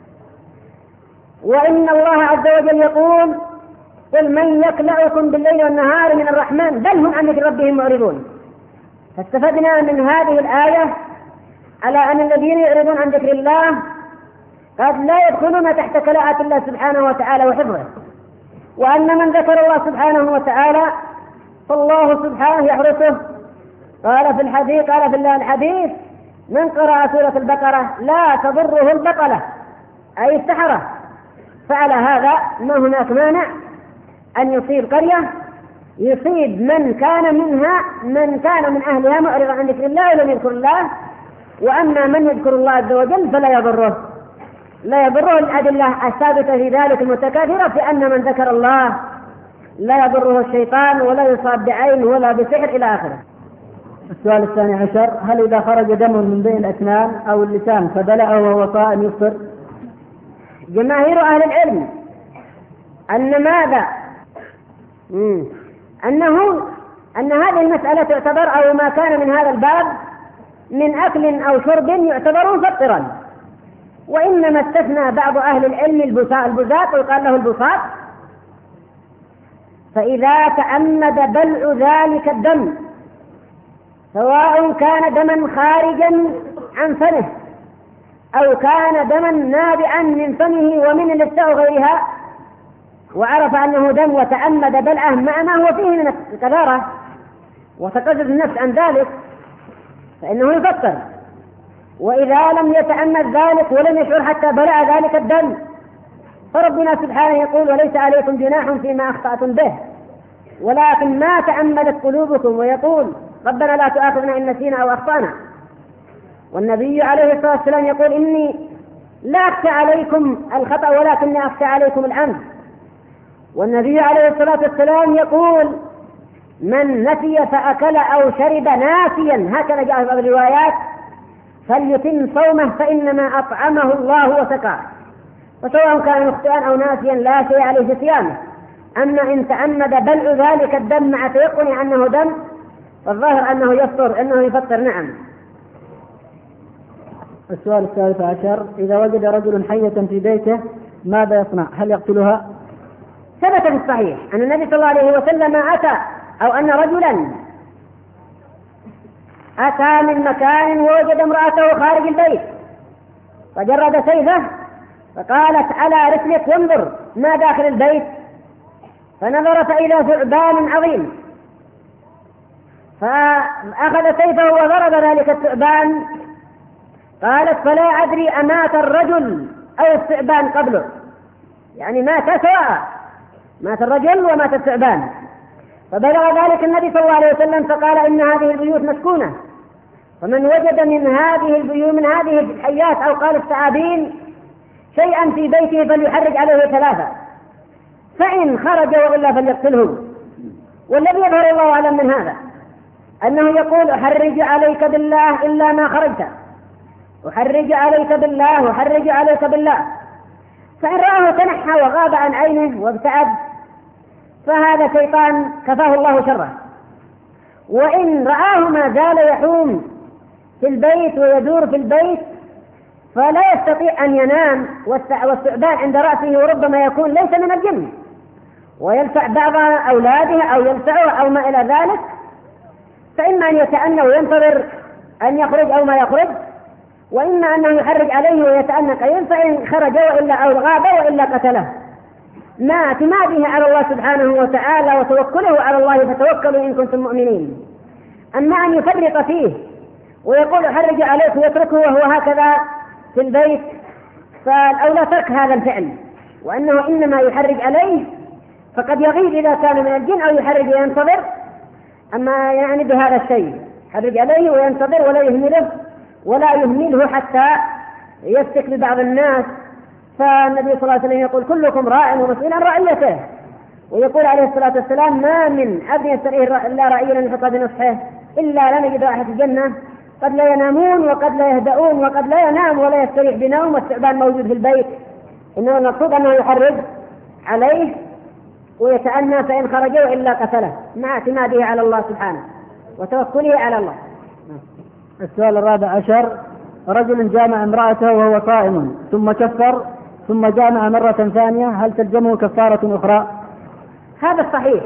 وإن الله عز وجل يقول: قل من يكلأكم بالليل والنهار من الرحمن بل هم عن ذكر ربهم معرضون. فاستفدنا من هذه الآية على أن الذين يعرضون عن ذكر الله قد لا يدخلون تحت كلاءة الله سبحانه وتعالى وحفظه، وأن من ذكر الله سبحانه وتعالى فالله سبحانه يحرسه. قال في الحديث: من قرأ سورة البقرة لا تضره البطلة، أي السحرة. فعلى هذا ما هناك مانع أن يصيب قرية، يصيب من كان من أهلها معرضا عن ذكر الله ولم يذكر الله. وأما من يذكر الله عز وجل فلا يضره، الأدلة الثابتة في ذلك المتكاثرة في أن من ذكر الله لا يضره الشيطان ولا يصاب بعين ولا بسحر إلى آخره. السؤال 12: هل إذا خرج دم من بين الأسنان أو اللسان فبلعه وهو صائم يفطر؟ جماهير أهل العلم أن هذه المسألة تعتبر، أو ما كان من هذا الباب من أكل أو شرب يعتبر مفطرا. وإنما استثنى بعض أهل العلم البزاق، ويقال له البساط. فإذا تعمد بلع ذلك الدم سواء كان دما خارجا عن فمه أو كان دما نابعا من فمه ومن اللثة وغيرها، وعرف أنه دم وتعمد بلعه مع ما هو فيه من القذارة وتقزز النفس عن ذلك، فإنه يفطر. وإذا لم يتعمد ذلك ولم يشعر حتى بلع ذلك الدم فربنا سبحانه يقول: وليس عليكم جناح فيما أخطأتم به ولكن ما تعمدت قلوبكم، ويقول: ربنا لا تؤاخذنا إن نسينا أو أخطأنا. والنبي عليه الصلاة والسلام يقول: إني لا أخشى عليكم الخطأ ولكني أخشى عليكم العمد. والنبي عليه الصلاة والسلام يقول: من نسي فأكل أو شرب ناسيا، هكذا جاء في بعض الروايات، فليتم صومه فإنما أطعمه الله وسقاه. وسواء كان مخطئا أو ناسيا لا شيء عليه في صيامه. أما إن تعمد بلع ذلك الدم مع تيقن أنه دم فالظاهر أنه يفطر. نعم. السؤال 13: إذا وجد رجل حية في بيته ماذا يصنع؟ هل يقتلها؟ ثبت في الصحيح أن النبي صلى الله عليه وسلم أن رجلا أتى من مكان ووجد امرأته خارج البيت فجرد سيفه فقالت: على رسلك وانظر ما داخل البيت. فنظر فإذا ثعبان عظيم، فأخذ سيفه وضرب ذلك الثعبان. قالت: فلا أدري أمات الرجل أو الثعبان قبله، يعني مات سواء، مات الرجل ومات الثعبان. فبلغ ذلك النبي صلى الله عليه وسلم فقال: إن هذه البيوت مسكونة، فمن وجد من هذه البيوت من هذه الحيات أو قال الثعابين شيئا في بيته فليحرج عليه 3، فإن خرج وإلا فليقتله. والذي يظهر الله أعلم من هذا أنه يقول: أحرج عليك بالله إلا ما خرجت، أحرج عليك بالله، أحرج عليك بالله. فإن رآه تنحى وغاب عن عينه وابتعد فهذا شيطان كفاه الله شره. وإن رآه ما زال يحوم في البيت ويدور في البيت فلا يستطيع أن ينام، والثعبان عند رأسه وربما يكون ليس من الجن ويلفع بعض أولاده أو يلفعه أو ما إلى ذلك، فإما أن يتأنى وينتظر أن يخرج أو ما يخرج، وإما أنه يحرج عليه ويتأنى قليلا، فإن خرج وإلا أو غاب وإلا قتله، مع اعتماده على الله سبحانه وتعالى وتوكله على الله، فتوكلوا إن كنتم مؤمنين. أما أن يفرط فيه ويقول أحرج عليك ويتركه وهو هكذا في البيت فالأولى ترك هذا الفعل، وأنه إنما يحرج عليه فقد يغيب إذا كان من الجن أو يحرج وينتظر. أما يعني بهذا الشيء يحرج عليه وينتظر ولا يهمله حتى يفتك ببعض الناس. فالنبي صلى الله عليه وسلم يقول: كلكم راع ومسؤول عن رعيته. ويقول عليه الصلاة والسلام: ما من عبد يسترعيه إلا رعيا يحط بنصحه إلا لنجد راحة الجنة. قد لا ينامون وقد لا يهدؤون وقد لا ينام ولا يستريح بنوم والثعبان موجود في البيت، إنه المقصود أنه يحرج عليه ويتأنى، فإن خرجوا إلا قتله، مع اعتماده على الله سبحانه وتوكله على الله. السؤال 14: رجل جامع امرأته وهو صائم ثم كفر ثم جامع مرة ثانية، هل تلزمه كفارة أخرى؟ هذا الصحيح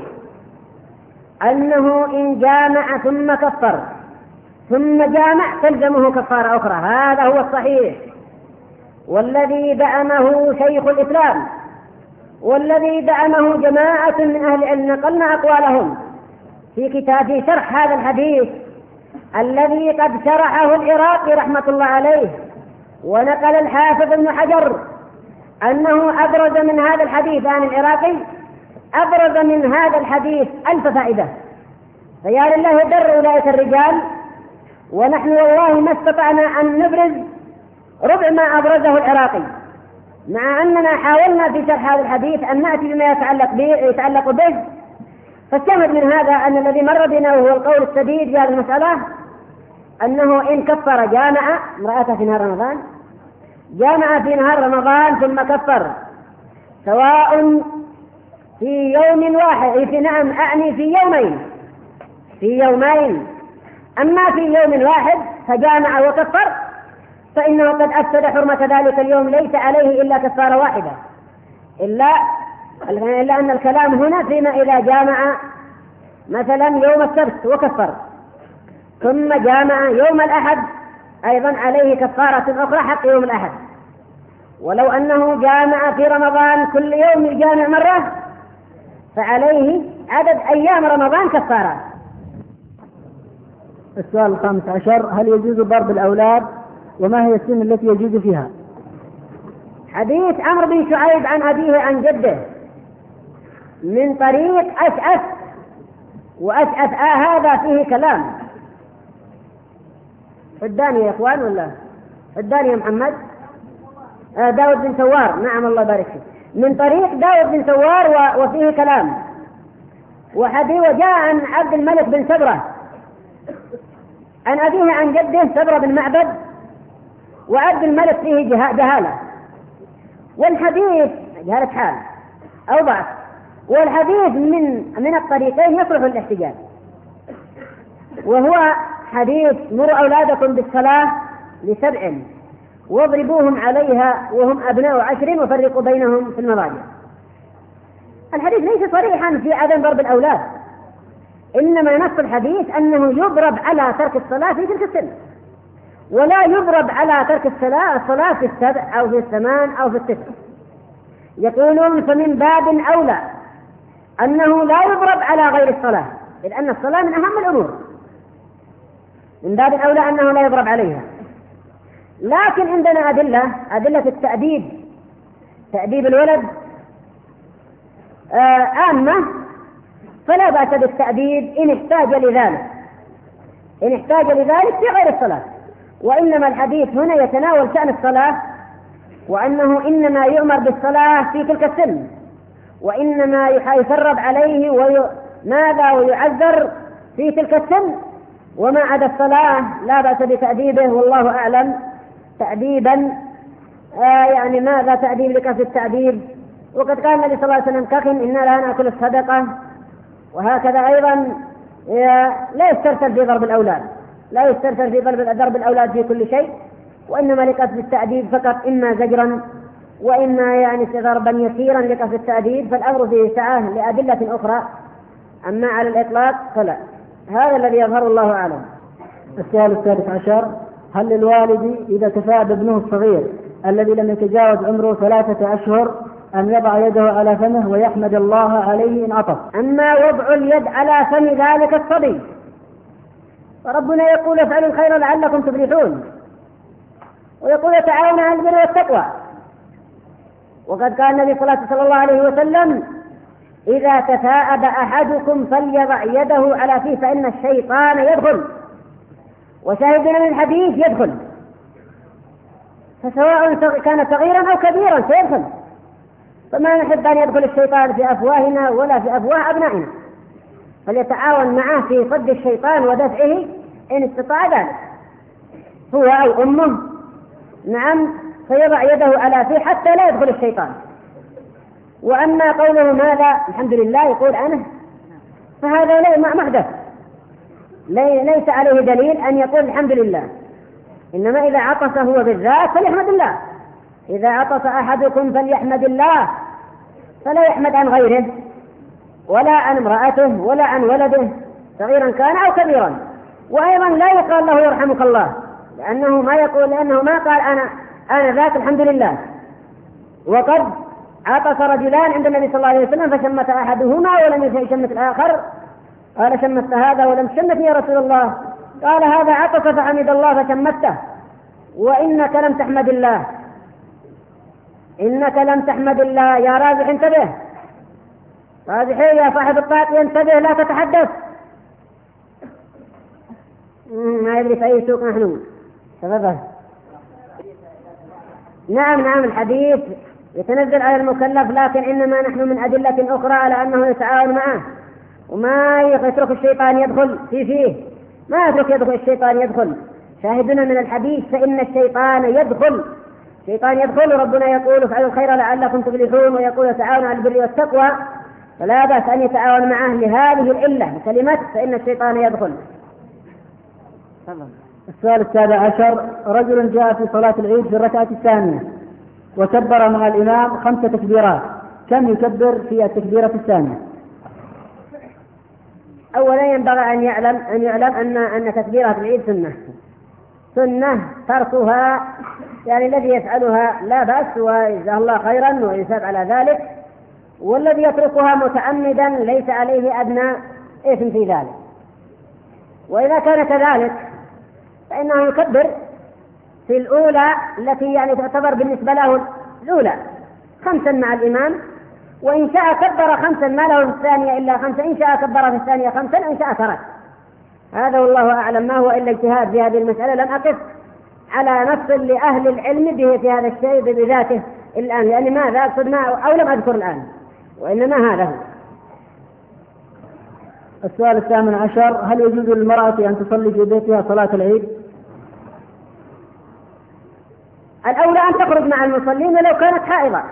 أنه إن جامع ثم كفر ثم جامع تلزمه كفارة أخرى، هذا هو الصحيح، والذي دعمه شيخ الإسلام والذي دعمه جماعة من أهل العلم، نقلنا أقوالهم في كتاب شرح هذا الحديث الذي قد شرحه العراقي رحمة الله عليه، ونقل الحافظ ابن حجر أنه أبرز من هذا الحديث عن العراقي، أبرز من هذا الحديث 1000 فائدة. فيا لله در أولئك الرجال، ونحن والله ما استطعنا أن نبرز ربع ما أبرزه العراقي، مع أننا حاولنا في شرح هذا الحديث أن نأتي بما يتعلق به. فالشاهد من هذا أن الذي مر بنا وهو القول السديد في هذه المسألة أنه إن كفر جامع امرأته في نهار رمضان، جامع في نهار رمضان ثم كفر، سواء في يوم واحد، أعني في يومين، أما في يوم واحد فجامع وكفر فإنه قد أفسد حرمة ذلك اليوم، ليس عليه إلا كفارة واحدة، إلا أن الكلام هنا فيما إذا جامع مثلا يوم السبت وكفر ثم جامع يوم الأحد أيضا عليه كفارة أخرى حق يوم الأحد. ولو أنه جامع في رمضان كل يوم يجامع مرة فعليه عدد أيام رمضان كفارة. السؤال 15: هل يجوز ضرب الأولاد وما هي السن التي يجوز فيها؟ حديث عمرو بن شعيب عن أبيه عن جده من طريق أشعث، وأشعث هذا فيه كلام. حداني يا إخوان ولا حداني يا محمد؟ داود بن سوار، نعم الله بارك فيك. من طريق داود بن سوار وفيه كلام. وجاء عن عبد الملك بن سبرة عن أبيه عن جده سبرة بن معبد، وعبد الملك فيه جهالة، والحديث جهالة حال أو ضعف، والحديث من الطريقين يصلح الاحتجاج، وهو حديث: مروا أولادكم بالصلاة ل7 واضربوهم عليها وهم أبناء 10 وفرقوا بينهم في المضاجع. الحديث ليس صريحا في عدم ضرب الأولاد، إنما نص الحديث أنه يضرب على ترك الصلاة في تلك السن، ولا يضرب على ترك الصلاة في 7 أو في 8 أو في 9. يقولون فمن باب أولى أنه لا يضرب على غير الصلاة، لأن الصلاة من أهم الأمور، من باب أولى أنه لا يضرب عليها. لكن عندنا أدلة التأديب، تأديب الولد عامة، فلا بأس بالتأديب إن احتاج لذلك في غير الصلاة. وإنما الحديث هنا يتناول شأن الصلاة، وأنه إنما يؤمر بالصلاة في تلك السن، وإنما يسرب عليه ويعذر في تلك السن، وما عدا الصلاة لا بأس بتأديبه، والله أعلم. تأديبا يعني ماذا تأديب لك في التأديب؟ وقد قال النبي صلى الله عليه وسلم: كخن إنا لا نأكل الصدقة. وهكذا أيضا لا يسترسل في ضرب الأولاد، لا يسترسل في ضرب الأولاد في كل شيء، وإنما لقصد التأديب فقط، إما زجرا وإما يعني ضربا يسيرا لقصد التأديب، فالأمر فيه سعة لأدلة أخرى، أما على الإطلاق فلا. هذا الذي يظهر، الله أعلم. السؤال 16: هل للوالد إذا تثاءب ابنه الصغير الذي لم يتجاوز عمره 3 أشهر أن يضع يده على فمه ويحمد الله عليه إن عطس؟ أما وضع اليد على فم ذلك الصبي، فربنا يقول: افعلوا الخير لعلكم تفلحون، ويقول: تعاونوا على البر والتقوى. وقد قال النبي صلى الله عليه وسلم: إذا تثاءب أحدكم فليضع يده على فيه فإن الشيطان يدخل. وشاهدنا من الحديث يدخل، فسواء كان صغيرا أو كبيرا سيدخل، فما نحب أن يدخل الشيطان في أفواهنا ولا في أفواه أبنائنا، فليتعاون معه في صد الشيطان ودفعه إن استطاع ذلك، هو أو أمه. نعم، فيضع يده على فيه حتى لا يدخل الشيطان. وأما قوله ماذا الحمد لله يقول أنا، فهذا محدث، ليس عليه دليل أن يقول الحمد لله، إنما إذا عطس هو بالذات فليحمد الله. إذا عطس أحدكم فليحمد الله، فلا يحمد عن غيره ولا عن امرأته ولا عن ولده صغيرا كان أو كبيرا. وأيضا لا يقال له يرحمك الله، لأنه ما قال أنا ذاك الحمد لله. وقد عطس رجلان عند النبي صلى الله عليه وسلم فشمت أحدهما ولم يشمت الآخر، قال: شمت هذا ولم تشمتني يا رسول الله؟ قال: هذا عطس فحمد الله فشمته، وإنك لم تحمد الله، إنك لم تحمد الله يا رابح انتبه، رابحي يا صاحب الطاقية انتبه لا تتحدث. ما يدري في أي سوق نحن سببه. نعم الحديث يتنزل على المكلف، لكن إنما نحن من أدلة أخرى على أنه يتعاون معه، وما يترك الشيطان يدخل فيه، ما يترك الشيطان يدخل. شاهدنا من الحديث فإن الشيطان يدخل، ربنا يقول: افعلوا الخير لعلكم تفلحون، ويقول: تعاونوا على البر والتقوى، فلا بأس أن يتعاون معه لهذه العلة بكلمة فإن الشيطان يدخل. السؤال 17: رجل جاء في صلاة العيد في الركعة الثانية وكبر مع الإمام 5 تكبيرات، كم يكبر في التكبيرة الثانية؟ أولا ينبغي أن يعلم أن تكبيرة العيد سنة تركها، يعني الذي يفعلها لا بأس وجزاه الله خيرا ويثاب على ذلك، والذي يتركها متعمدا ليس عليه أدنى إثم في ذلك. وإذا كان كذلك فإنه يكبر في الأولى التي يعني تعتبر بالنسبة له الأولى 5 مع الإمام، وإن شاء كبر 5 ما له في الثانية إلا 5، إن شاء كبر في الثانية 5، إن شاء ترك. هذا والله أعلم، ما هو إلا اجتهاد في هذه المسألة، لم أقف على نص لأهل العلم به في هذا الشيء بذاته، الآن، لأن ماذا أقصد أو لم أذكر الآن، وإنما هذا هو. السؤال 18: هل يجوز للمرأة أن تصلي في بيتها صلاة العيد؟ الأولى أن تخرج مع المصلين ولو كانت حائضة.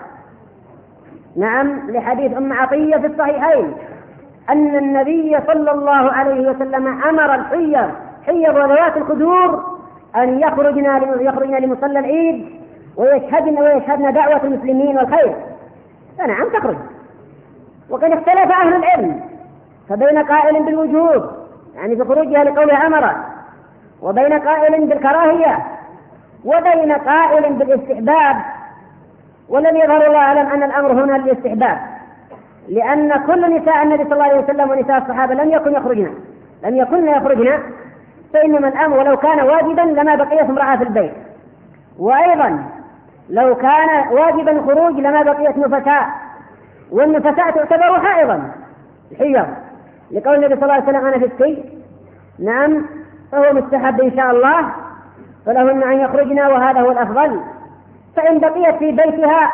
نعم، لحديث أم عطية في الصحيحين أن النبي صلى الله عليه وسلم أمر الحيض وذوات الخدور أن يخرجن لمصلى العيد ويشهدن دعوة المسلمين والخير، فنعم تخرج. وقد اختلف أهل العلم، فبين قائل بالوجوب يعني بخروجها لقولها أمر، وبين قائل بالكراهية، وبين قائل بالاستحباب. ولم يظهر الله أعلم أن الأمر هنا للاستحباب، لأن كل نساء النبي صلى الله عليه وسلم ونساء الصحابة لم يكن يخرجن، فإنما الأمر ولو كان واجبا لما بقيت امرأة في البيت، وأيضا لو كان واجبا الخروج لما بقيت نفساء، والنفساء تعتبر حائضا الحيض، لقول النبي صلى الله عليه وسلم أنا في السي. نعم، فهو مستحب إن شاء الله، فلهن أن يخرجن وهذا هو الأفضل. فإن بقيت في بيتها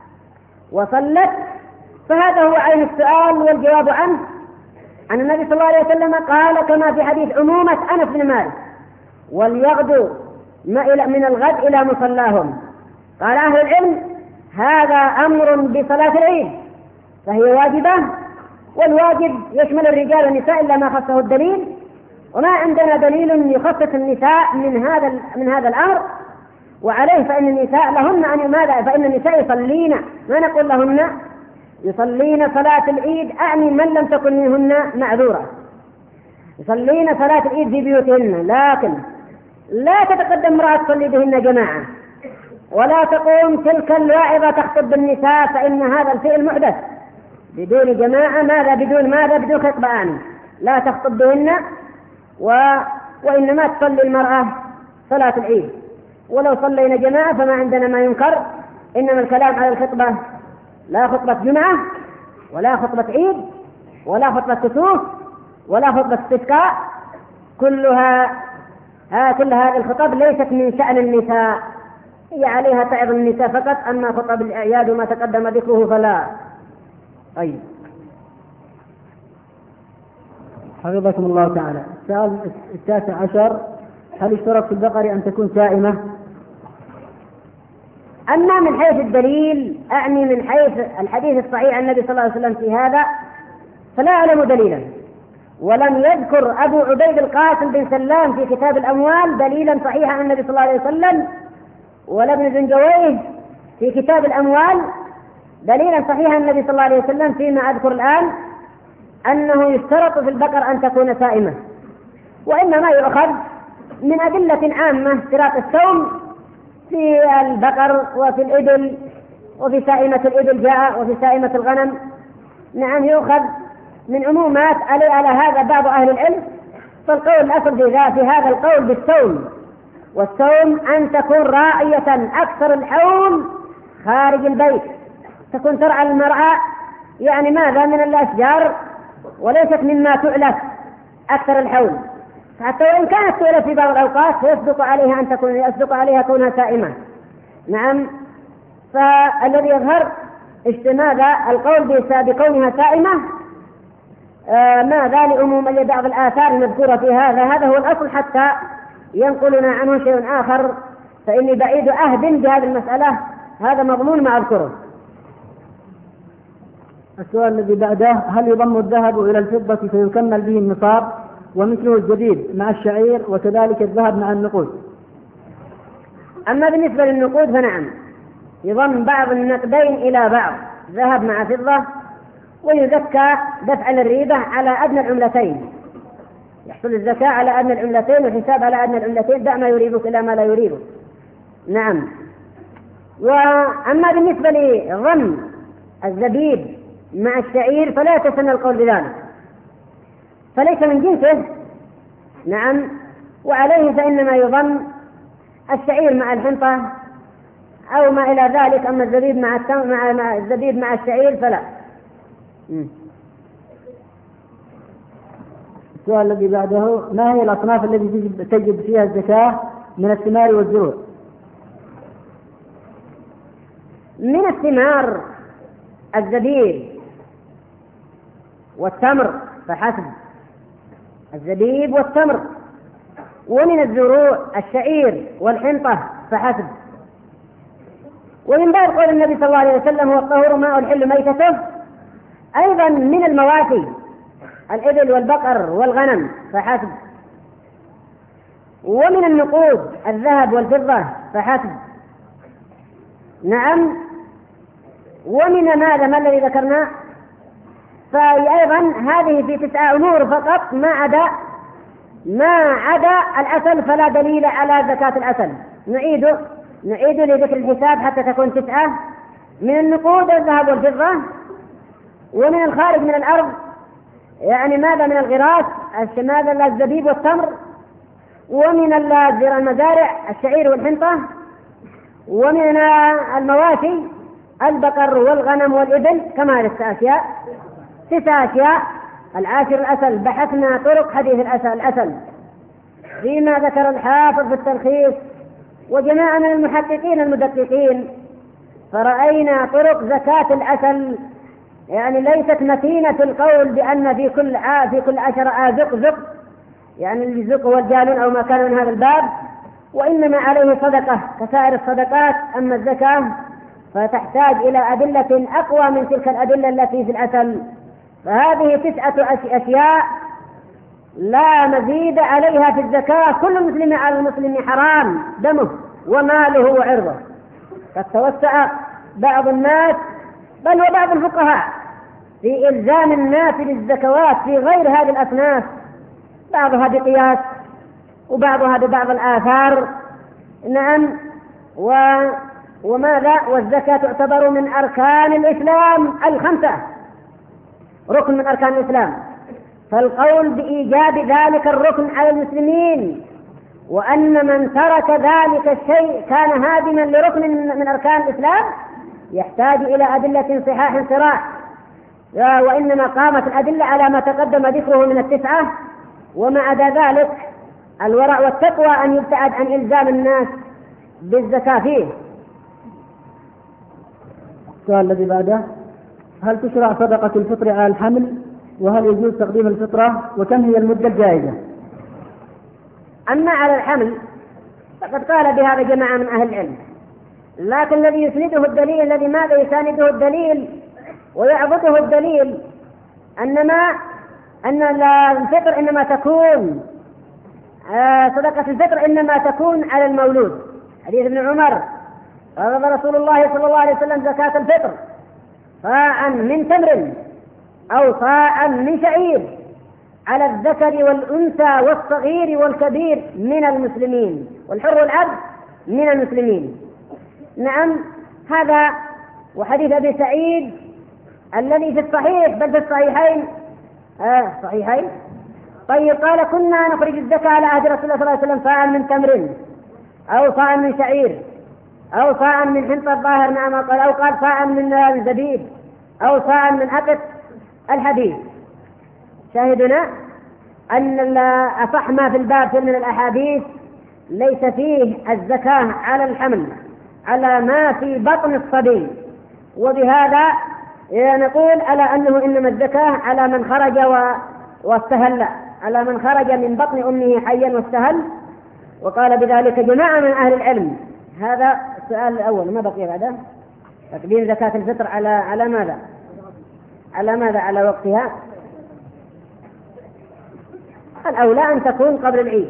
وصلت فهذا هو عين السؤال والجواب عنه. أن النبي صلى الله عليه وسلم قال كما في حديث عمومة أنس بن مالك: وليغدوا من الغد إلى مصلاهم. قال أهل العلم هذا أمر بصلاة العيد فهي واجبة، والواجب يشمل الرجال والنساء إلا ما خصه الدليل، وما عندنا دليل يخصص النساء من هذا الأمر. وعليه فإن النساء لهن أن ماذا؟ فإن النساء يصلين، ما نقول لهن يصلين صلاة العيد، أعني من لم تكن منهن معذورة، يصلين صلاة العيد في بيوتهن، لكن لا تتقدم امرأة تصلي بهن جماعة، ولا تقوم تلك الواعظة تخطب بالنساء، فإن هذا الفعل محدث بدون جماعة. بدون خطبة، لا تخطب بهن، وإنما تصلي المرأة صلاة العيد. ولو صلينا جماعة فما عندنا ما ينكر، إنما الكلام على الخطبة، لا خطبة جمعة ولا خطبة عيد ولا خطبة كسوف ولا خطبة استسقاء، كل هذه الخطب ليست من شأن النساء، هي عليها تعظ النساء فقط، أما خطب الأعياد وما تقدم ذكره فلا. طيب، حفظكم الله تعالى. السؤال 19: هل يشترط في البقر أن تكون سائمة؟ أما من حيث الدليل، أعني من حيث الحديث الصحيح عن النبي صلى الله عليه وسلم في هذا، فلا أعلم دليلا، ولم يذكر أبو عبيد القاسم بن سلام في كتاب الأموال دليلا صحيحا عن النبي صلى الله عليه وسلم، ولا ابن زنجويه في كتاب الأموال دليلا صحيحا عن النبي صلى الله عليه وسلم فيما أذكر الآن أنه يشترط في البقر أن تكون سائمة، وإنما يؤخذ من أدلة عامة اشتراط الصوم في البقر وفي الإبل وفي سائمة الإبل جاء وفي سائمة الغنم. نعم، يؤخذ من عمومات على هذا بعض أهل العلم. فالقول الأصل في هذا القول بالصوم، والصوم أن تكون راعية أكثر الحول خارج البيت، تكون ترعى المرعى يعني ماذا من الأشجار، وليست مما تؤلف أكثر الحول، حتى وإن كانت تؤلف في بعض الأوقات فيصدق عليها كونها سائمة. نعم، فالذي يظهر ماذا القول بكونها سائمة ماذا لعموم بعض الآثار المذكورة في هذا هو الأصل، حتى ينقلنا عنه شيء آخر فإني بعيد عهد بهذه المسألة، هذا مضمون ما أذكره. السؤال الذي بعده: هل يضم الذهب إلى الفضة فيكمل به النصاب، ومثله الجديد مع الشعير وكذلك الذهب مع النقود؟ أما بالنسبة للنقود فنعم، يضم بعض النقدين إلى بعض، ذهب مع فضة، ويزكى دفعا للريبة على أدنى العملتين، يحصل الزكاة على أدنى العملتين والحساب على أدنى العملتين، دع ما يريبك إلى ما لا يريبك. نعم. وأما بالنسبة لضم الزبيب مع الشعير فلا يتسنى القول بذلك، فليس من جنسه. نعم، وعليه فإنما يضم الشعير مع الحنطة أو ما إلى ذلك، أما الزبيب مع الزبيب مع الشعير فلا. السؤال الذي بعده: ما هي الأصناف التي تجب فيها الزكاة من الثمار والزروع؟ من الثمار الزبيب والتمر فحسب، الزبيب والتمر، ومن الزروع الشعير والحنطة فحسب. ومن باب قول النبي صلى الله عليه وسلم هو الطهور ماء الحل ميتته، أيضا من المواشي الإبل والبقر والغنم فحسب، ومن النقود الذهب والفضة فحسب. نعم. ومن ماذا ما الذي ذكرنا؟ فأيضا هذه في 9 أمور فقط ما عدا الأسل، فلا دليل على زكاة الأسل. نعيد لذكر الحساب حتى تكون 9. من النقود الذهب والفضة، ومن الخارج من الأرض يعني ماذا؟ من الغراس ماذا؟ الزبيب والتمر، ومن المزارع الشعير والحنطة، ومن المواشي البقر والغنم والإبل، كما 9 أشياء. 10 الأسل، بحثنا طرق حديث الأسل فيما ذكر الحافظ في التلخيص وجماعة من المحققين المدققين، فرأينا طرق زكاة الأسل يعني ليست متينة في القول بأن في كل 10 زق، يعني الزق هو الجالون أو ما كان من هذا الباب، وإنما عليه صدقة كسائر الصدقات. أما الزكاة فتحتاج إلى أدلة أقوى من تلك الأدلة التي في الأسل. فهذه 9 أشياء لا مزيد عليها في الزكاة. كل مسلم على المسلم حرام دمه وماله وعرضه. قد توسع بعض الناس بل وبعض الفقهاء في إلزام الناس بالزكوات في غير هذه الأصناف، بعضها بقياس وبعضها ببعض الآثار. نعم. وماذا؟ والزكاة تعتبر من أركان الإسلام 5، ركن من أركان الإسلام. فالقول بإيجاب ذلك الركن على المسلمين وأن من ترك ذلك الشيء كان هادما لركن من أركان الإسلام يحتاج إلى أدلة صحاح صراح، وإنما قامت الأدلة على ما تقدم ذكره من 9. وما عدا ذلك الورع والتقوى أن يبتعد عن إلزام الناس بالزكاة فيه. السؤال الذي بعده: هل تشرع صدقة الفطر على الحمل؟ وهل يجوز تقديم الفطرة؟ وكم هي المدة الجائزة؟ أما على الحمل فقد قال بهذا جماعة من أهل العلم، لكن الذي يسنده الدليل، الذي ماذا يسانده الدليل ويعبده الدليل، أن الفطر إنما تكون صدقة الفطر إنما تكون على المولود. حديث ابن عمر: فرض رسول الله صلى الله عليه وسلم زكاة الفطر صاعا من تمر أو صاعا من شعير على الذكر والأنثى والصغير والكبير من المسلمين، والحر والعبد من المسلمين. نعم. هذا وحديث أبي سعيد الذي في الصحيح بل في الصحيحين صحيحين. طيب، قال: كنا نخرج الزكاة على عهد رسول الله صلى الله عليه وسلم صاعا من تمر أو صاعا من شعير أو صاعا من حنطة الظاهر. نعم. قال: أو قال صاعا من زبيب أو صاعا من أقط الحديد. شاهدنا أن أصح ما في الباب من الأحاديث ليس فيه الزكاة على الحمل، على ما في بطن الصبي. وبهذا نقول على أنه إنما الزكاة على من خرج واستهل، على من خرج من بطن أمه حيا واستهل. وقال بذلك جماعة من أهل العلم. هذا السؤال الأول. ما بقي بعده؟ تقديم زكاة الفطر على ماذا؟ على وقتها. الأولى أن تكون قبل العيد،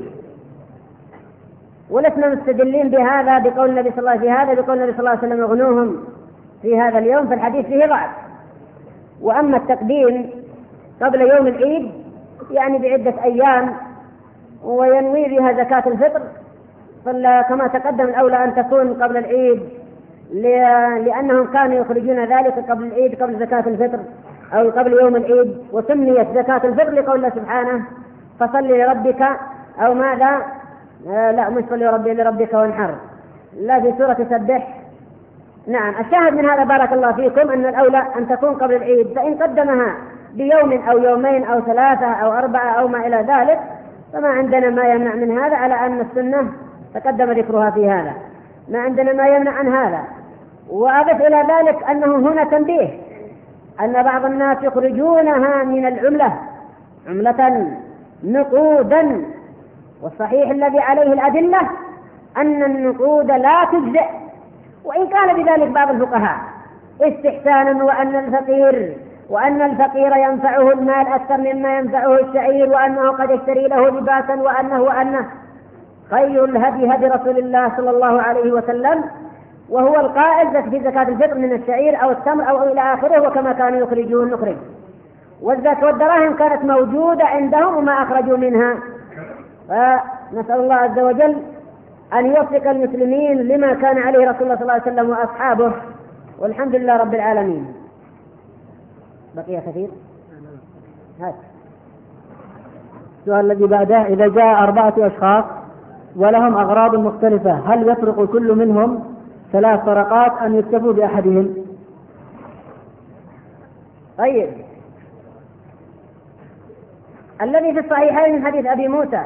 ولسنا مستدلين بهذا بقول النبي صلى الله عليه وسلم: اغنوهم في هذا اليوم، فالحديث فيه ضعف. وأما التقديم قبل يوم العيد يعني بعدة أيام وينوي بها زكاة الفطر، فكما تقدم الأولى أن تكون قبل العيد، لأنهم كانوا يخرجون ذلك قبل العيد، قبل زكاة الفطر أو قبل يوم العيد. وسميت زكاة الفطر لقول الله سبحانه: فصل لربك، أو ماذا؟ لا، مش صل لربك وانحر، لا، في سورة سبح. نعم. الشاهد من هذا بارك الله فيكم أن الأولى أن تكون قبل العيد، فإن قدمها بيوم أو يومين أو 3 أو 4 أو ما إلى ذلك فما عندنا ما يمنع من هذا، على أن السنة تقدم ذكرها في هذا، ما عندنا ما يمنع عن هذا. وأضف إلى ذلك أنه هنا تنبيه أن بعض الناس يخرجونها من العملة عملة نقودا، والصحيح الذي عليه الأدلة أن النقود لا تجزئ، وإن قال بذلك بعض الفقهاء استحسانا، وأن الفقير ينفعه المال أكثر مما ينفعه الشعير، وأنه قد يشتري له لباسا، وأنه خير الهدي هدي رسول الله صلى الله عليه وسلم، وهو القائل في زكاة الفطر من الشعير أو التمر أو إلى آخره، وكما كانوا يخرجون نخرج. والدراهم كانت موجودة عندهم وما أخرجوا منها. فنسأل الله عز وجل أن يوفق المسلمين لما كان عليه رسول الله صلى الله عليه وسلم وأصحابه، والحمد لله رب العالمين. بقي كثير. السؤال الذي بعده: إذا جاء 4 أشخاص ولهم أغراض مختلفة، هل يطرق كل منهم 3 طرقات أم يكتفوا بأحدهم؟ طيب، الذي في الصحيحين من حديث أبي موسى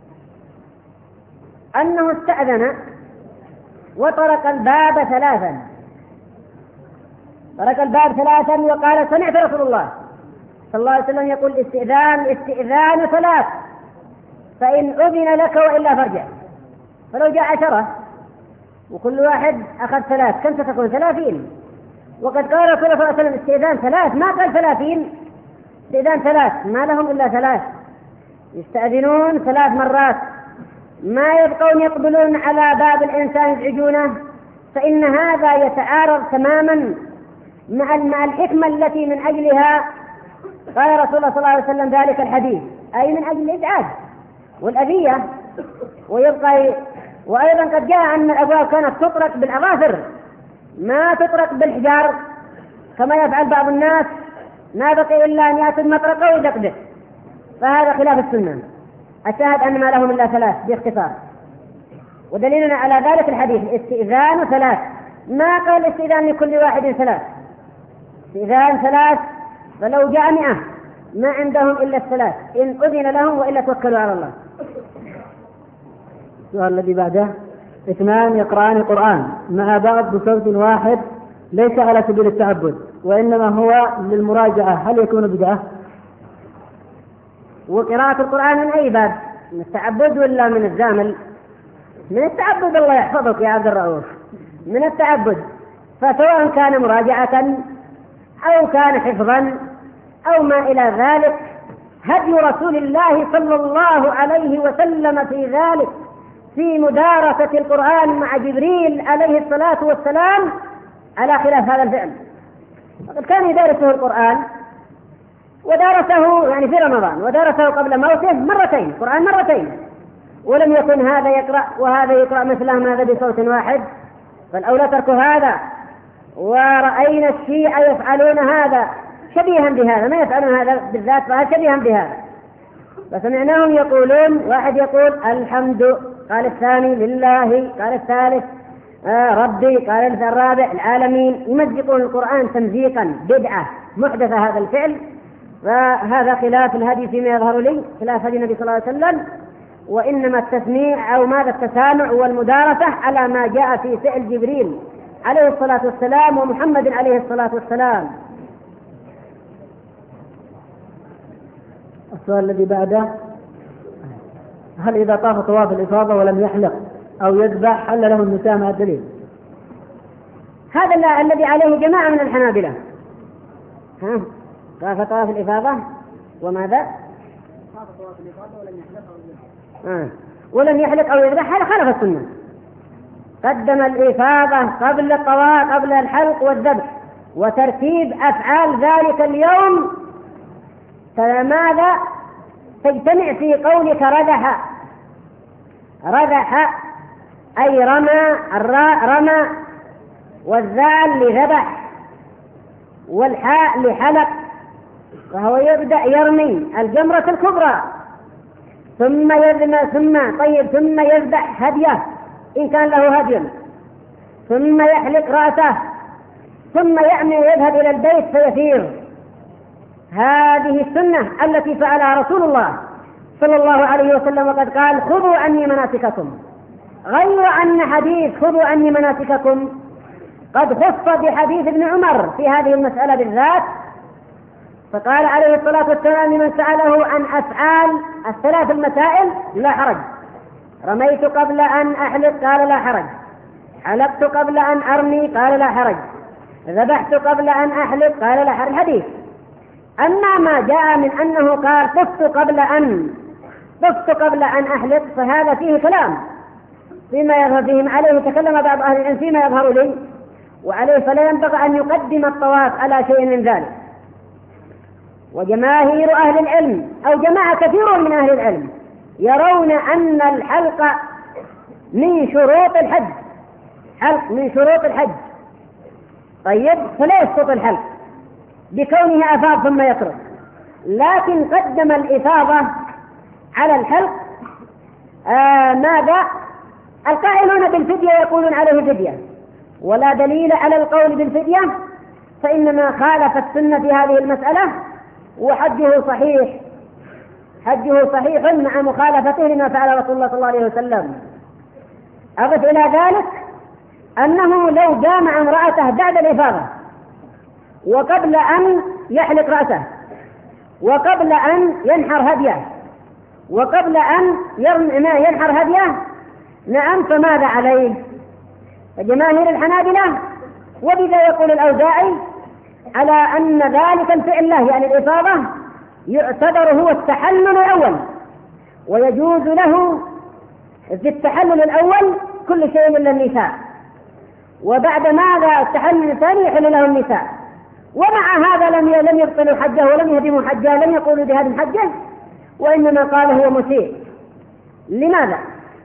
أنه استأذن وطرق الباب 3، طرق الباب 3 وقال: سمعت رسول الله صلى الله عليه وسلم يقول: استئذان 3، فإن أذن لك وإلا فارجع. فلو جاء 10 وكل واحد أخذ 3 كم ستكون؟ 30. وقد قال رسول الله صلى الله عليه وسلم استئذان 3، ما قال 30، استئذان 3، ما لهم إلا 3، يستأذنون 3 مرات، ما يبقون يقبلون على باب الإنسان يزعجونه، فإن هذا يتعارض تماما مع الحكمة التي من أجلها قال رسول الله صلى الله عليه وسلم ذلك الحديث، أي من أجل الإزعاج والأذية. وأيضا قد جاء أن الأبواب كانت تطرق بالأظافر ما تطرق بالحجار كما يفعل بعض الناس، ما بقي إلا أن يأتي المطرقة ويدقدق، فهذا خلاف السنة. الشاهد أن ما لهم إلا 3 باختصار. ودليلنا على ذلك الحديث استئذان 3، ما قال استئذان لكل واحد 3، استئذان 3، فلو جاء 100 ما عندهم إلا 3، إن أذن لهم وإلا توكلوا على الله. السؤال الذي بعده: 2 يقرآن القرآن مع بعض بصوت واحد ليس على سبيل التعبد وإنما هو للمراجعة، هل يكون بدعة؟ وقراءة القرآن من أي باب؟ من التعبد ولا من الزامل؟ من التعبد، الله يحفظك يا عبد الرؤوف، من التعبد. فسواء كان مراجعة أو كان حفظا أو ما إلى ذلك، هدي رسول الله صلى الله عليه وسلم في ذلك، في مدارسة القرآن مع جبريل عليه الصلاة والسلام، على خلاف هذا الفعل. وقد كان يدارسه القرآن، ودارسه يعني في رمضان، ودارسه قبل موته مرتين، قرآن مرتين، ولم يكن هذا يقرأ وهذا يقرأ مثلهم هذا بصوت واحد، فالأولى ترك هذا. ورأينا الشيعة يفعلون هذا شبيها بهذا، ما يفعلون هذا بالذات، فهذا شبيها بهذا. فسمعناهم يقولون، واحد يقول الحمد، قال الثاني لله، قال الثالث ربي، قال الرابع العالمين، يمزقون القرآن تمزيقا، بدعة محدثة هذا الفعل. فهذا خلاف الهدي فيما يظهر لي، خلاف هدي النبي صلى الله عليه وسلم. وإنما التسميع أو ماذا التسامع والمدارسة على ما جاء في فعل جبريل عليه الصلاة والسلام ومحمد عليه الصلاة والسلام. السؤال الذي بعده: هل إذا طاف طواف الإفاضة ولم يحلق أو يذبح هل له النساء مع الدليل؟ هذا الذي عليه جماعة من الحنابلة. طاف طواف الإفاضة وماذا؟ طاف طواف الإفاضة ولم يحلق أو يذبح ولم يحلق أو يذبح، هذا خالف السنة. قدم الإفاضة قبل الطواف، قبل الحلق والذبح، وترتيب أفعال ذلك اليوم ماذا تجتمع في قولك رذح. رذح أي رمى، رمى، والذال لذبح، والحاء لحلق، فهو يبدأ يرمي الجمرة الكبرى، ثم ثم يذبح هديه إن كان له هدي، ثم يحلق رأسه، ثم يعمي ويذهب إلى البيت فيسير. هذه السنة التي فعلها رسول الله صلى الله عليه وسلم، وقد قال خذوا عني مناسككم، غير أن حديث خذوا عني مناسككم قد خص بحديث ابن عمر في هذه المسألة بالذات، فقال عليه الصلاة والسلام لمن سأله عن أفعال الثلاث المسائل: لا حرج. رميت قبل أن أحلق، قال لا حرج. حلقت قبل أن أرمي، قال لا حرج. ذبحت قبل أن أحلق، قال لا حرج. الحديث. أما ما جاء من أنه قال طفت قبل أن أحلق، فهذا فيه كلام فيما يظهر فيهم عليه. تكلم بعض أهل العلم فيما يظهر لي وعليه، فلا ينبغي أن يقدم الطواف على شيء من ذلك. وجماهير أهل العلم أو جماعة كثير من أهل العلم يرون أن الحلق من شروط الحج، حلق من شروط الحج. طيب، فلا يسقط الحلق بكونه أفاض ثم يترك، لكن قدم الإفاضة على الحلق. ماذا؟ القائلون بالفدية يقولون عليه فدية، ولا دليل على القول بالفدية، فإنما خالف السنة في هذه المسألة، وحجه صحيح، حجه صحيح مع مخالفته لما فعل رسول الله صلى الله عليه وسلم. أضف إلى ذلك أنه لو جامع امرأته بعد الإفاضة وقبل أن يحلق رأسه وقبل أن ينحر هديه وقبل أن ينحر هديه، نعم، فماذا عليه؟ فجماهير الحنابلة وبذا يقول الأوزاعي على أن ذلك الفعل له، يعني الإفاضة، يعتبر هو التحلل الأول، ويجوز له في التحلل الأول كل شيء إلا النساء، وبعد ماذا التحلل الثاني يحل له النساء. ومع هذا لم يبطلوا حجه ولم يهدموا حجه، لم يقولوا بهدم حجه، وإنما قال هو مسيء. لماذا؟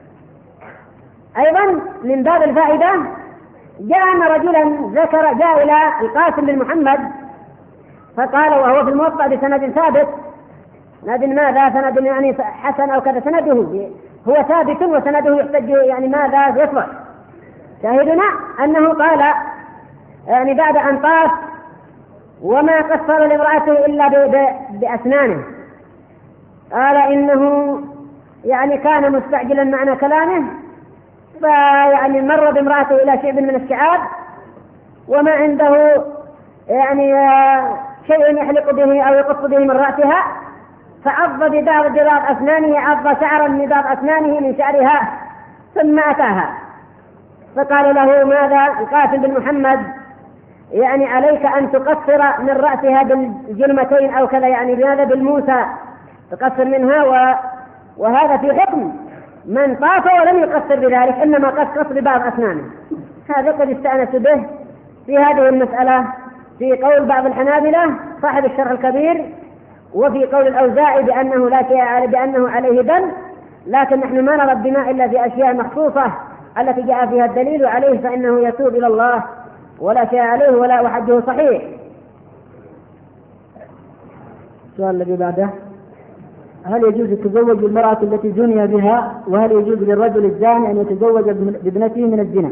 أيضا من باب الفائدة، جاء أن رجلا جاء إلى القاسم بن محمد فقال، وهو في الموطأ بسند ثابت، سند ماذا؟ سند يعني حسن أو كذا، سنده هو ثابت وسنده يحتج، يعني ماذا يصبح. شاهدنا أنه قال يعني بعد أن طاف وما قصر لامرأته إلا بأسنانه، قال إنه يعني كان مستعجلا معنى كلامه، فيعني مر بامرأته إلى شيء من الشعاب وما عنده يعني شيء يحلق به أو يقص به من رأسها، فعض ببعض أسنانه، عض شعرا من بعض أسنانه من شعرها ثم أتاها، فقال له ماذا؟ القاسم بن محمد يعني عليك أن تقصر من رأسها بالجلمتين أو كذا، يعني بهذا بالموسى تقصر منها، وهذا في حكم من طاف ولم يقصر بذلك، إنما قص ببعض أسنانه. هذا قد استأنس به في هذه المسألة في قول بعض الحنابلة صاحب الشرح الكبير، وفي قول الأوزاعي بأنه لا شيء بأنه عليه دم، لكن نحن ما نرى الدماء إلا في أشياء مخصوصة التي جاء فيها الدليل عليه، فإنه يتوب إلى الله ولا شيء عليه ولا وحجه صحيح. السؤال الذي بعده: هل يجوز التزوج بالمرأة التي زني بها؟ وهل يجوز للرجل الزاني أن يتزوج بابنته من الزنا؟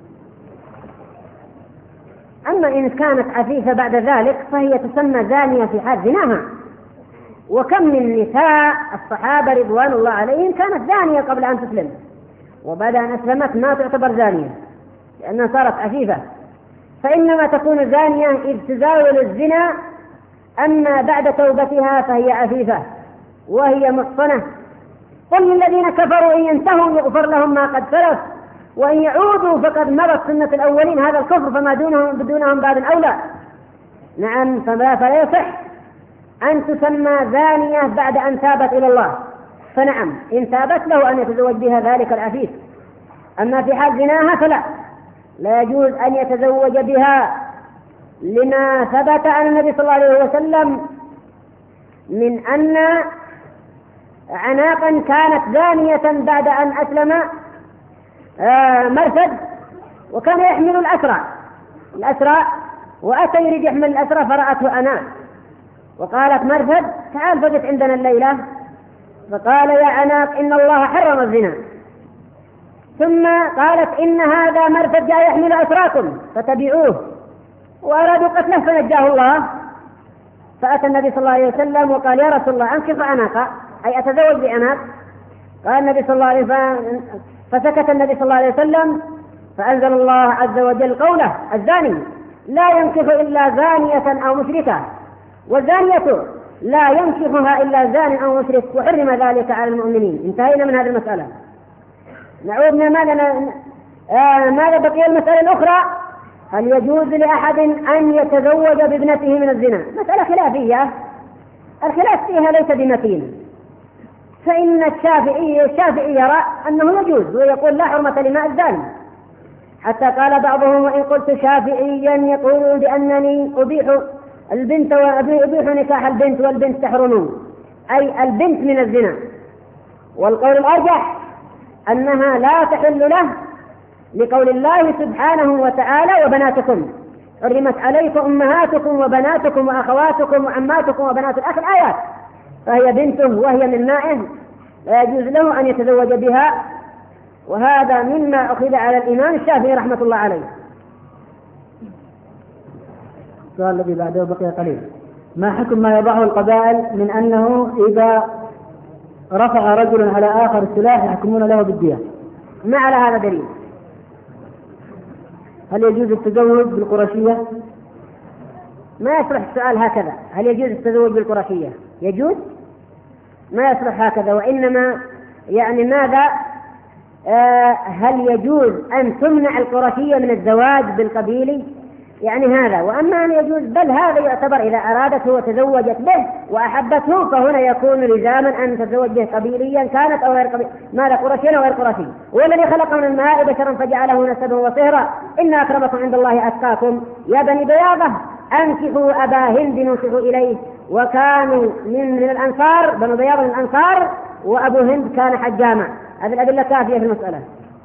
أما إن كانت عفيفة بعد ذلك فهي تسمى زانية في حال زناها، وكم من نساء الصحابة رضوان الله عليهم كانت زانية قبل أن تسلم، وبعد أن أسلمت ما تعتبر زانية لأنها صارت عفيفة، فإنما تكون زانية إذ تزاول الزنا، أما بعد توبتها فهي عفيفة وهي محصنة. قل للذين كفروا إن ينتهوا يغفر لهم ما قد سلف وإن يعودوا فقد مضت سنة الأولين. هذا الكفر فما بدونهم باب أولى. نعم، فلا يصح أن تسمى زانية بعد أن تابت إلى الله، فنعم إن تابت له أن يتزوج بها ذلك العفيف، أما في حال زناها فلا، لا يجوز أن يتزوج بها، لما ثبت عن النبي صلى الله عليه وسلم من أن عناقا كانت زانية بعد أن أسلم مرثد، وكان يحمل الأسرى وأتى يريد يحمل الأسرى فرأته عناق، وقالت مرثد تعال فقط عندنا الليلة، فقال يا عناق إن الله حرم الزنا، ثم قالت إن هذا مرثد جاء يحمل أسراكم فتبعوه، وأرادوا قتله فنجاه الله. فأتى النبي صلى الله عليه وسلم وقال يا رسول الله أنكف عناقا، أي أتزوج بعناق؟ قال النبي صلى الله عليه وسلم، فسكت النبي صلى الله عليه وسلم، فأنزل الله عز وجل قوله: الزاني لا ينكح إلا زانية أو مشركة، والزانية لا ينكحها إلا زان أو مشرك، وحرم ذلك على المؤمنين. انتهينا من هذه المسألة. نعود ماذا بقي؟ المسألة الأخرى: هل يجوز لأحد أن يتزوج بابنته من الزنا؟ مسألة خلافية، الخلاف فيها ليس بمتين، فإن الشافعي يرى أنه يجوز، ويقول لا حرمة لماء الزاني، حتى قال بعضهم: وإن قلت شافعيا يقول بأنني أبيح البنت وأبيح نكاح البنت والبنت تحرم، أي البنت من الزنا. والقول الأرجح أنها لا تحل له، لقول الله سبحانه وتعالى: وبناتكم حرمت عليكم أمهاتكم وبناتكم وأخواتكم وعماتكم وبنات الأخ، الآيات. فهي بنته وهي من مائه، لا يجوز له أن يتزوج بها، وهذا مما أخذ على الإمام الشافعي رحمة الله عليه. السؤال الذي بعده بقي قليل: ما حكم ما يضعه القبائل من أنه إذا رفع رجل على آخر السلاح يحكمون له بالدية؟ ما على هذا دليل. هل يجوز التزوج بالقرشية؟ ما يصلح السؤال هكذا. هل يجوز التزوج بالقرشية؟ يجوز؟ ما يصلح هكذا. وإنما يعني ماذا؟ هل يجوز أن تمنع القرشية من الزواج بالقبيلي؟ يعني هذا. وأما أن يجوز، بل هذا يعتبر إذا أرادته وتزوجت به وأحبته، فهنا يكون لزاما أن تتزوج به قبيليا كانت أو غير قبيلي، ماذا قرشيا أو غير قرشي. والذي خلق من الماء بشرا فجعله نسبا وصهرا، إن أكرمكم عند الله أتقاكم. يا بني بياضة أنكحوا أبا هند ننصحوا إليه، وكانوا من الأنصار، بنو بياض من الأنصار، وأبو هند كان حجاما. هذه الأدلة كافية في المسألة.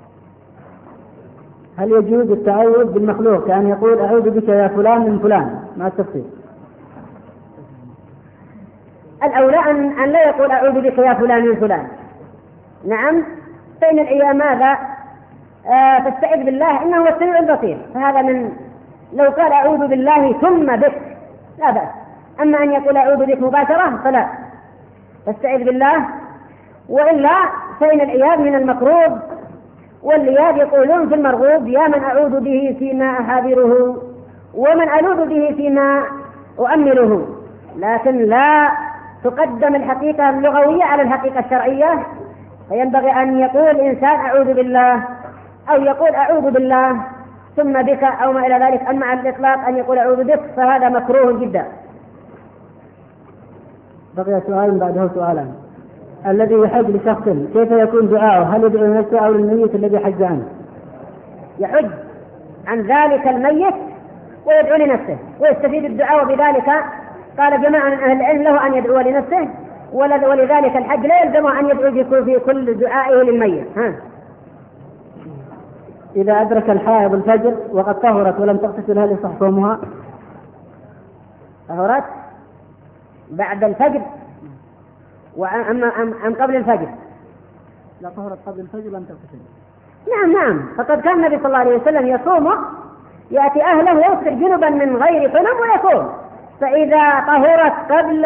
هل يجوز التعوذ بالمخلوق كأن يقول: أعوذ بك يا فلان من فلان، مع التفصيل؟ الأولى أن لا يقول: أعوذ بك يا فلان من فلان. نعم، فإن الأيام ماذا؟ تستعذ بالله إنه هو السميع البصير، فهذا من لو قال: أعوذ بالله ثم بك لا بأس. أما أن يقول: أعوذ بك مباشرة فلا، تستعذ بالله. وإلا فإن العياذ من المكروه، واللياذ يقولون في المرغوب: يا من أعوذ به فيما أحاذره ومن ألوذ به فيما أؤمله. لكن لا تقدم الحقيقة اللغوية على الحقيقة الشرعية، فينبغي أن يقول الإنسان: أعوذ بالله، أو يقول: أعوذ بالله ثم بك، أو ما إلى ذلك. أما على الإطلاق أن يقول: أعوذ بك، فهذا مكروه جدا. بقي سؤال بعده سؤالان. الذي يحج لشخص كيف يكون دعاؤه؟ هل يدعو لنفسه أو للميت الذي حج عنه؟ يحج عن ذلك الميت ويدعو لنفسه ويستفيد الدعاء بذلك. قال جماعة من أهل العلم له أن يدعو لنفسه، ولذلك الحج لا يلزم أن يدعو في كل دعائه للميت. إذا أدرك الحائض الفجر وقد طهرت ولم تغتسل هل يصح صومها؟ طهرت بعد الفجر أم قبل الفجر؟ لا، طهرت قبل الفجر لم تغتسل. نعم، فقد كان النبي صلى الله عليه وسلم يصوم، يأتي أهله ويصبح جنبا من غير حلم ويصوم. فإذا طهرت قبل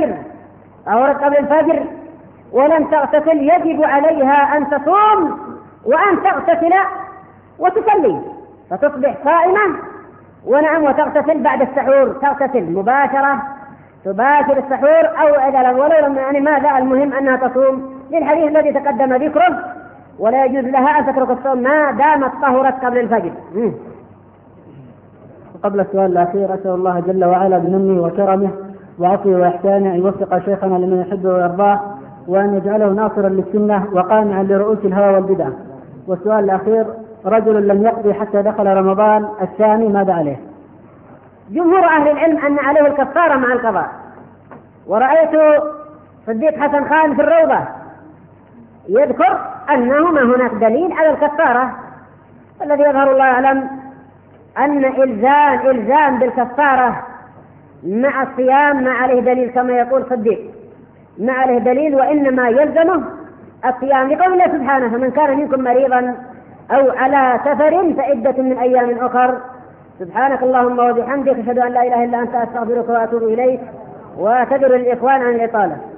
الفجر ولم تغتسل يجب عليها أن تصوم وأن تغتسل وتصلي، فتصبح صائمة. ونعم، وتغتسل بعد السحور، تغتسل مباشرة، تباشر السحور أو إذا ولو يعني ماذا، المهم أنها تصوم، للحديث الذي تقدم ذكره. ولا يجوز لها أن تترك الصوم ما دامت طهرت قبل الفجر. وقبل السؤال الأخير، أسأل الله جل وعلا بمنه وكرمه وعفوه وإحسانه أن يوفق شيخنا لمن يحبه ويرضاه، وأن يجعله ناصرا للسنة وقامعا لرؤوس الهوى والبدع. والسؤال الأخير: رجل لم يقضي حتى دخل رمضان الثاني، ماذا عليه؟ جمهور أهل العلم أن عليه الكفارة مع القضاء. ورأيت صديق حسن خان في الروضة يذكر أنه ما هناك دليل على الكفارة. الذي يظهر الله أعلم أن إلزام بالكفارة مع الصيام ما عليه دليل، كما يقول صديق ما عليه دليل، وإنما يلزمه الصيام لقول الله سبحانه: فمن كان منكم مريضا أو على سفر فعدة من أيام أخر. سبحانك اللهم وبحمدك، أشهد أن لا إله إلا أنت، أستغفرك وأتوب إليك، وأعتذر للإخوان عن الإطالة.